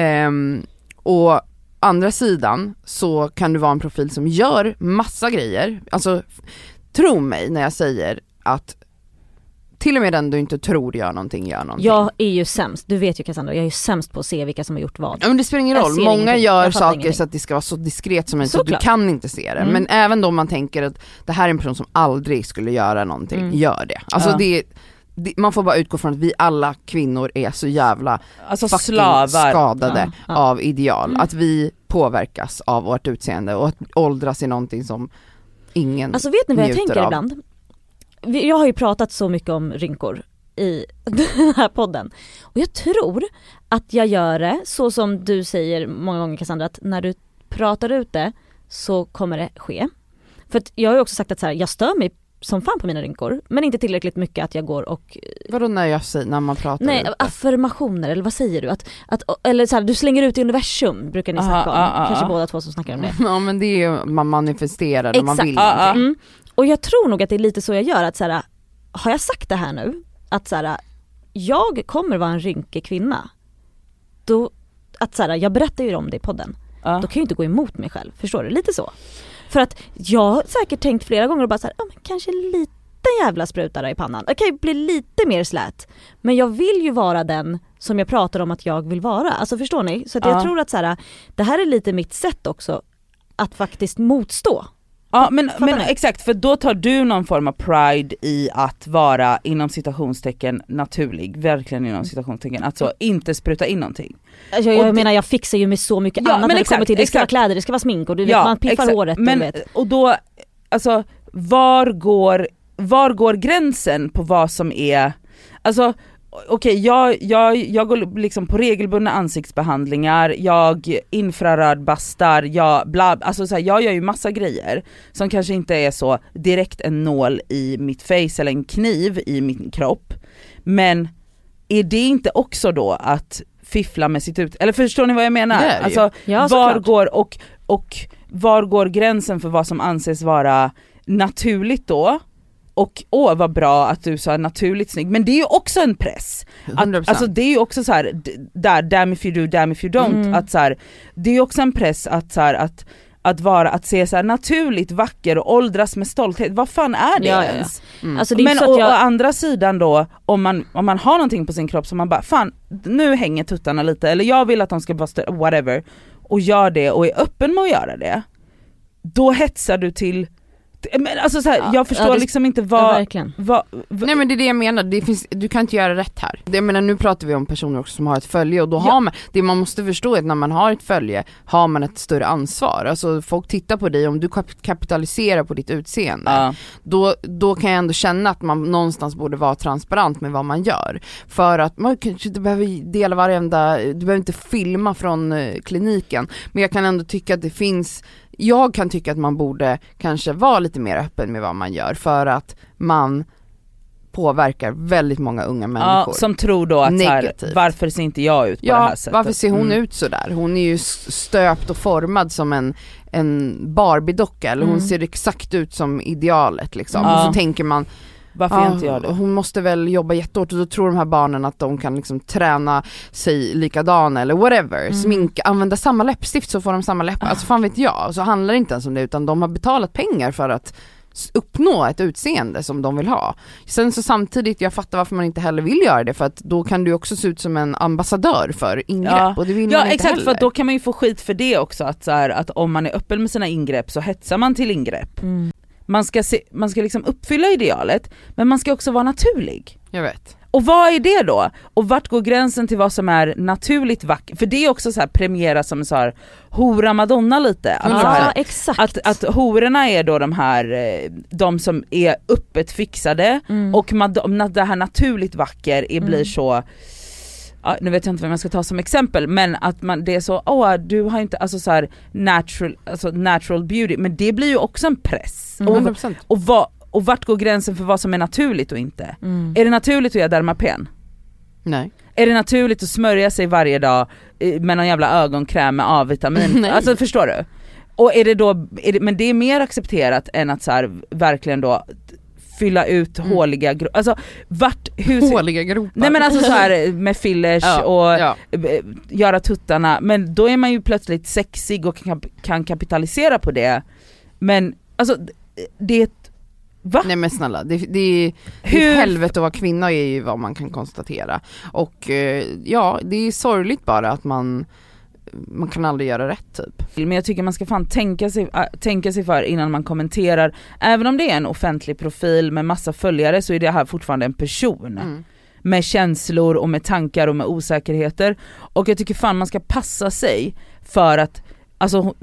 Och andra sidan så kan du vara en profil som gör massa grejer. Alltså, tro mig när jag säger att till och med den du inte tror gör någonting. Jag är ju sämst, du vet ju Cassandra, jag är ju sämst på att se vilka som har gjort vad. Men det spelar ingen roll, många gör saker så att det ska vara så diskret som möjligt, så att du kan inte se det. Men även då man tänker att det här är en person som aldrig skulle göra någonting, gör det. Alltså man får bara utgå från att vi alla kvinnor är så jävla skadade av ideal. Att vi påverkas av vårt utseende och att åldras i någonting som ingen Alltså vet ni vad jag njuter tänker av. ibland? Jag har ju pratat så mycket om rynkor i den här podden. Och jag tror att jag gör det så som du säger många gånger, Cassandra, att när du pratar ut det så kommer det ske. För att jag har ju också sagt att så här, jag stör mig som fan på mina rynkor, men inte tillräckligt mycket att jag går och... Vadå när man pratar? Nej, affirmationer, eller vad säger du? Eller så här, du slänger ut i universum, brukar ni snacka om. Kanske båda två som snackar om det. Ja, men det är ju, man manifesterar när man vill någonting. Och jag tror nog att det är lite så jag gör, att så här, har jag sagt det här nu? Att så här, jag kommer vara en rynkig kvinna. Då, att så här, jag berättar ju om det i podden. Då kan jag inte gå emot mig själv, förstår du? Lite så. För att jag har säkert tänkt flera gånger och bara så här, men kanske lite jävla sprutare i pannan. Okej, bli lite mer slät. Men jag vill ju vara den som jag pratar om att jag vill vara. Alltså förstår ni? Så att jag tror att så här, det här är lite mitt sätt också att faktiskt motstå. Ja, men exakt, för då tar du någon form av pride i att vara inom citationstecken naturlig, verkligen inom citationstecken, alltså inte spruta in någonting. Alltså, jag menar, jag fixar ju med så mycket annat när det kommer till, det ska vara kläder, det ska vara smink och du vet, man piffar håret. Men, du vet. Och då, alltså, var går gränsen på vad som är, alltså okej, jag går liksom på regelbundna ansiktsbehandlingar, jag infrarödbastar, alltså så här, jag gör ju massa grejer som kanske inte är så direkt en nål i mitt face eller en kniv i min kropp, men är det inte också då att fiffla med sitt eller förstår ni vad jag menar? Alltså, var går gränsen för vad som anses vara naturligt då? Och vad bra att du sa naturligt snygg, men det är ju också en press. Alltså det är ju också så här, damn if you do, damn if you don't, att så här, det är ju också en press att så här, att se så här naturligt vacker och åldras med stolthet. Vad fan är det ens? Alltså, det är men så att å andra sidan då, om man har någonting på sin kropp som man bara, fan, nu hänger tuttarna lite, eller jag vill att de ska vara whatever, och gör det och är öppen med att göra det, då hetsar du till. Men alltså så här, jag förstår liksom inte vad... Nej, men det är det jag menar, du kan inte göra rätt här. Jag menar, nu pratar vi om personer också som har ett följe, och då har man, det man måste förstå är att när man har ett följe har man ett större ansvar. Alltså folk tittar på dig, om du kapitaliserar på ditt utseende, då kan jag ändå känna att man någonstans borde vara transparent med vad man gör. För att man kanske inte behöver dela varenda, du behöver inte filma från kliniken, men jag kan ändå tycka att det finns. Jag kan tycka att man borde kanske vara lite mer öppen med vad man gör, för att man påverkar väldigt många unga människor. Som tror då att så här, varför ser inte jag ut på det här sättet? Varför ser hon ut så där? Hon är ju stöpt och formad som en Barbie-docka, eller hon ser exakt ut som idealet liksom. Och så tänker man, varför inte gör det? Hon måste väl jobba jättehårt, och då tror de här barnen att de kan liksom träna sig likadana eller whatever, sminka, använda samma läppstift så får de samma läppar. Alltså fan vet jag, så handlar det inte ens om det, utan de har betalat pengar för att uppnå ett utseende som de vill ha. Sen så samtidigt, jag fattar varför man inte heller vill göra det, för att då kan du också se ut som en ambassadör för ingrepp, och det vill man inte exakt heller. För då kan man ju få skit för det också, att, så här, att om man är öppen med sina ingrepp så hetsar man till ingrepp. Man ska liksom uppfylla idealet, men man ska också vara naturlig. Jag vet. Och vad är det då? Och vart går gränsen till vad som är naturligt vackert? För det är också så här premiera som så här hora Madonna lite. Exakt. Att hororna är då de som är öppet fixade, och det här naturligt vacker blir så. Nu vet jag inte vad man ska ta som exempel, men att det är så, du har inte, alltså så här natural beauty, men det blir ju också en press. Och vart går gränsen för vad som är naturligt och inte? Är det naturligt att göra Dermapen? Nej. Är det naturligt att smörja sig varje dag med någon jävla ögonkräm med A-vitamin? Alltså förstår du? Och är det då, men det är mer accepterat än att så här, verkligen då fylla ut håliga gropar. Alltså håliga gropar. Nej, men alltså så här med fillers och göra tuttarna, men då är man ju plötsligt sexig och kan kapitalisera på det. Men alltså det Nej men snälla, det är helvete att vara kvinna, är ju vad man kan konstatera. Och det är sorgligt bara att man kan aldrig göra rätt typ. Men jag tycker man ska fan tänka sig för innan man kommenterar. Även om det är en offentlig profil med massa följare, så är det här fortfarande en person med känslor och med tankar och med osäkerheter. Och jag tycker fan man ska passa sig för att, alltså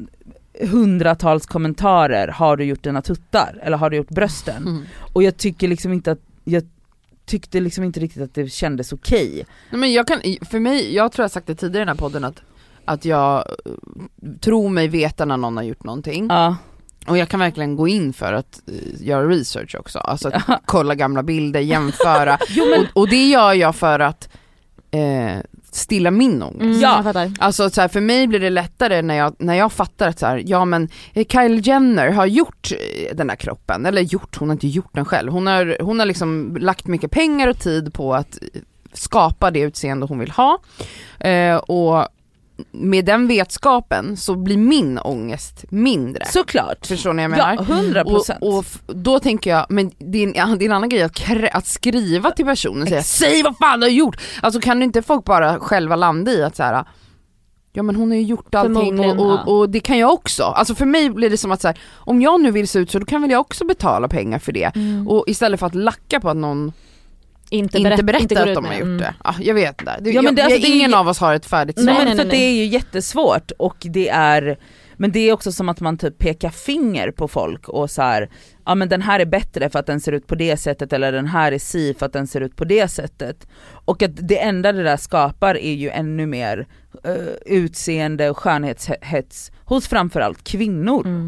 hundratals kommentarer, har du gjort dina tuttar eller har du gjort brösten? Och jag tycker liksom inte att jag tyckte liksom inte riktigt att det kändes okej. Nej, men jag tror jag har sagt det tidigare i den här podden att jag tror mig veta när någon har gjort någonting. Ja. Och jag kan verkligen gå in för att göra research också. Alltså att kolla gamla bilder, jämföra. Och det gör jag för att stilla min ångest. Alltså så här, för mig blir det lättare när jag fattar att så här, ja men Kylie Jenner har gjort den här kroppen, eller hon har inte gjort den själv. Hon har liksom lagt mycket pengar och tid på att skapa det utseende hon vill ha. Och med den vetskapen så blir min ångest mindre. Såklart. Förstår ni vad jag menar? 100%. Och då tänker jag, men det är en annan grej att skriva till personen och säga, säg vad fan du har gjort. Alltså kan du inte folk bara själva landa i att så här, ja men hon har ju gjort allting och det kan jag också. Alltså för mig blir det som att så här, om jag nu vill se ut så då kan väl jag också betala pengar för det. Och istället för att lacka på att någon inte berätta att de har gjort det. Ja, jag vet inte. Ingen av oss har ett färdigt svar. Nej, för det är ju jättesvårt och men det är också som att man typ pekar finger på folk och så här, ja men den här är bättre för att den ser ut på det sättet, eller den här är si för att den ser ut på det sättet. Och att det enda det där skapar är ju ännu mer utseende och skönhetshets hos framförallt kvinnor.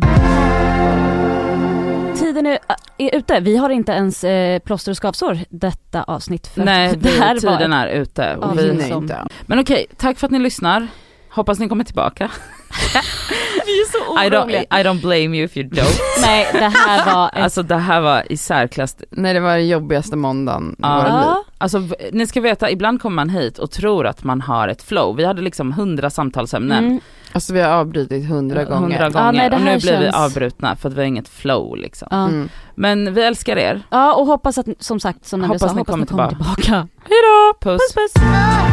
Tiden är ute. Vi har inte ens plåster och skavsår detta avsnitt. För nej, tiden är ute. Och vi är inte. Men okej, tack för att ni lyssnar. Hoppas ni kommer tillbaka. Vi är så oroliga. I don't blame you if you don't. Nej, det här var alltså det här var i särklass. Nej, det var den jobbigaste måndagen i våra liv. Alltså ni ska veta, ibland kommer man hit och tror att man har ett flow. Vi hade liksom 100 samtalsämnen. Alltså vi har avbrutit 100 gånger. Nej, och nu blir vi avbrutna för att vi har inget flow liksom. Men vi älskar er. Ja, och hoppas att, som sagt, som hoppas ni kommer tillbaka. Hejdå! Puss! Puss.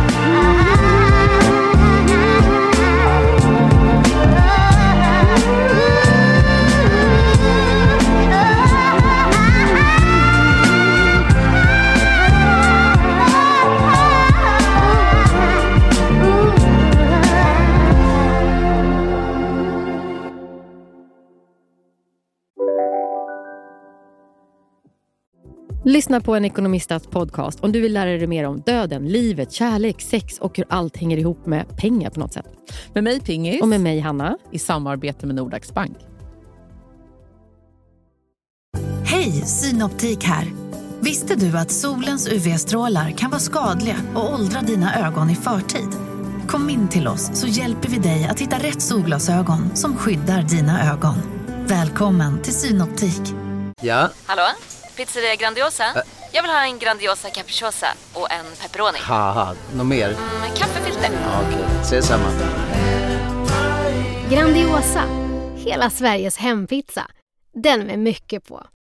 Lyssna på en ekonomistas podcast om du vill lära dig mer om döden, livet, kärlek, sex och hur allt hänger ihop med pengar på något sätt. Med mig Pingis. Och med mig Hanna. I samarbete med Nordax Bank. Hej, Synoptik här. Visste du att solens UV-strålar kan vara skadliga och åldra dina ögon i förtid? Kom in till oss så hjälper vi dig att hitta rätt solglasögon som skyddar dina ögon. Välkommen till Synoptik. Ja? Hallå? Pizzeria Grandiosa? Jag vill ha en Grandiosa capriciosa och en pepperoni. Haha, något mer? Kaffefilter. Ja, okej, ses samma. Grandiosa, hela Sveriges hempizza. Den med mycket på.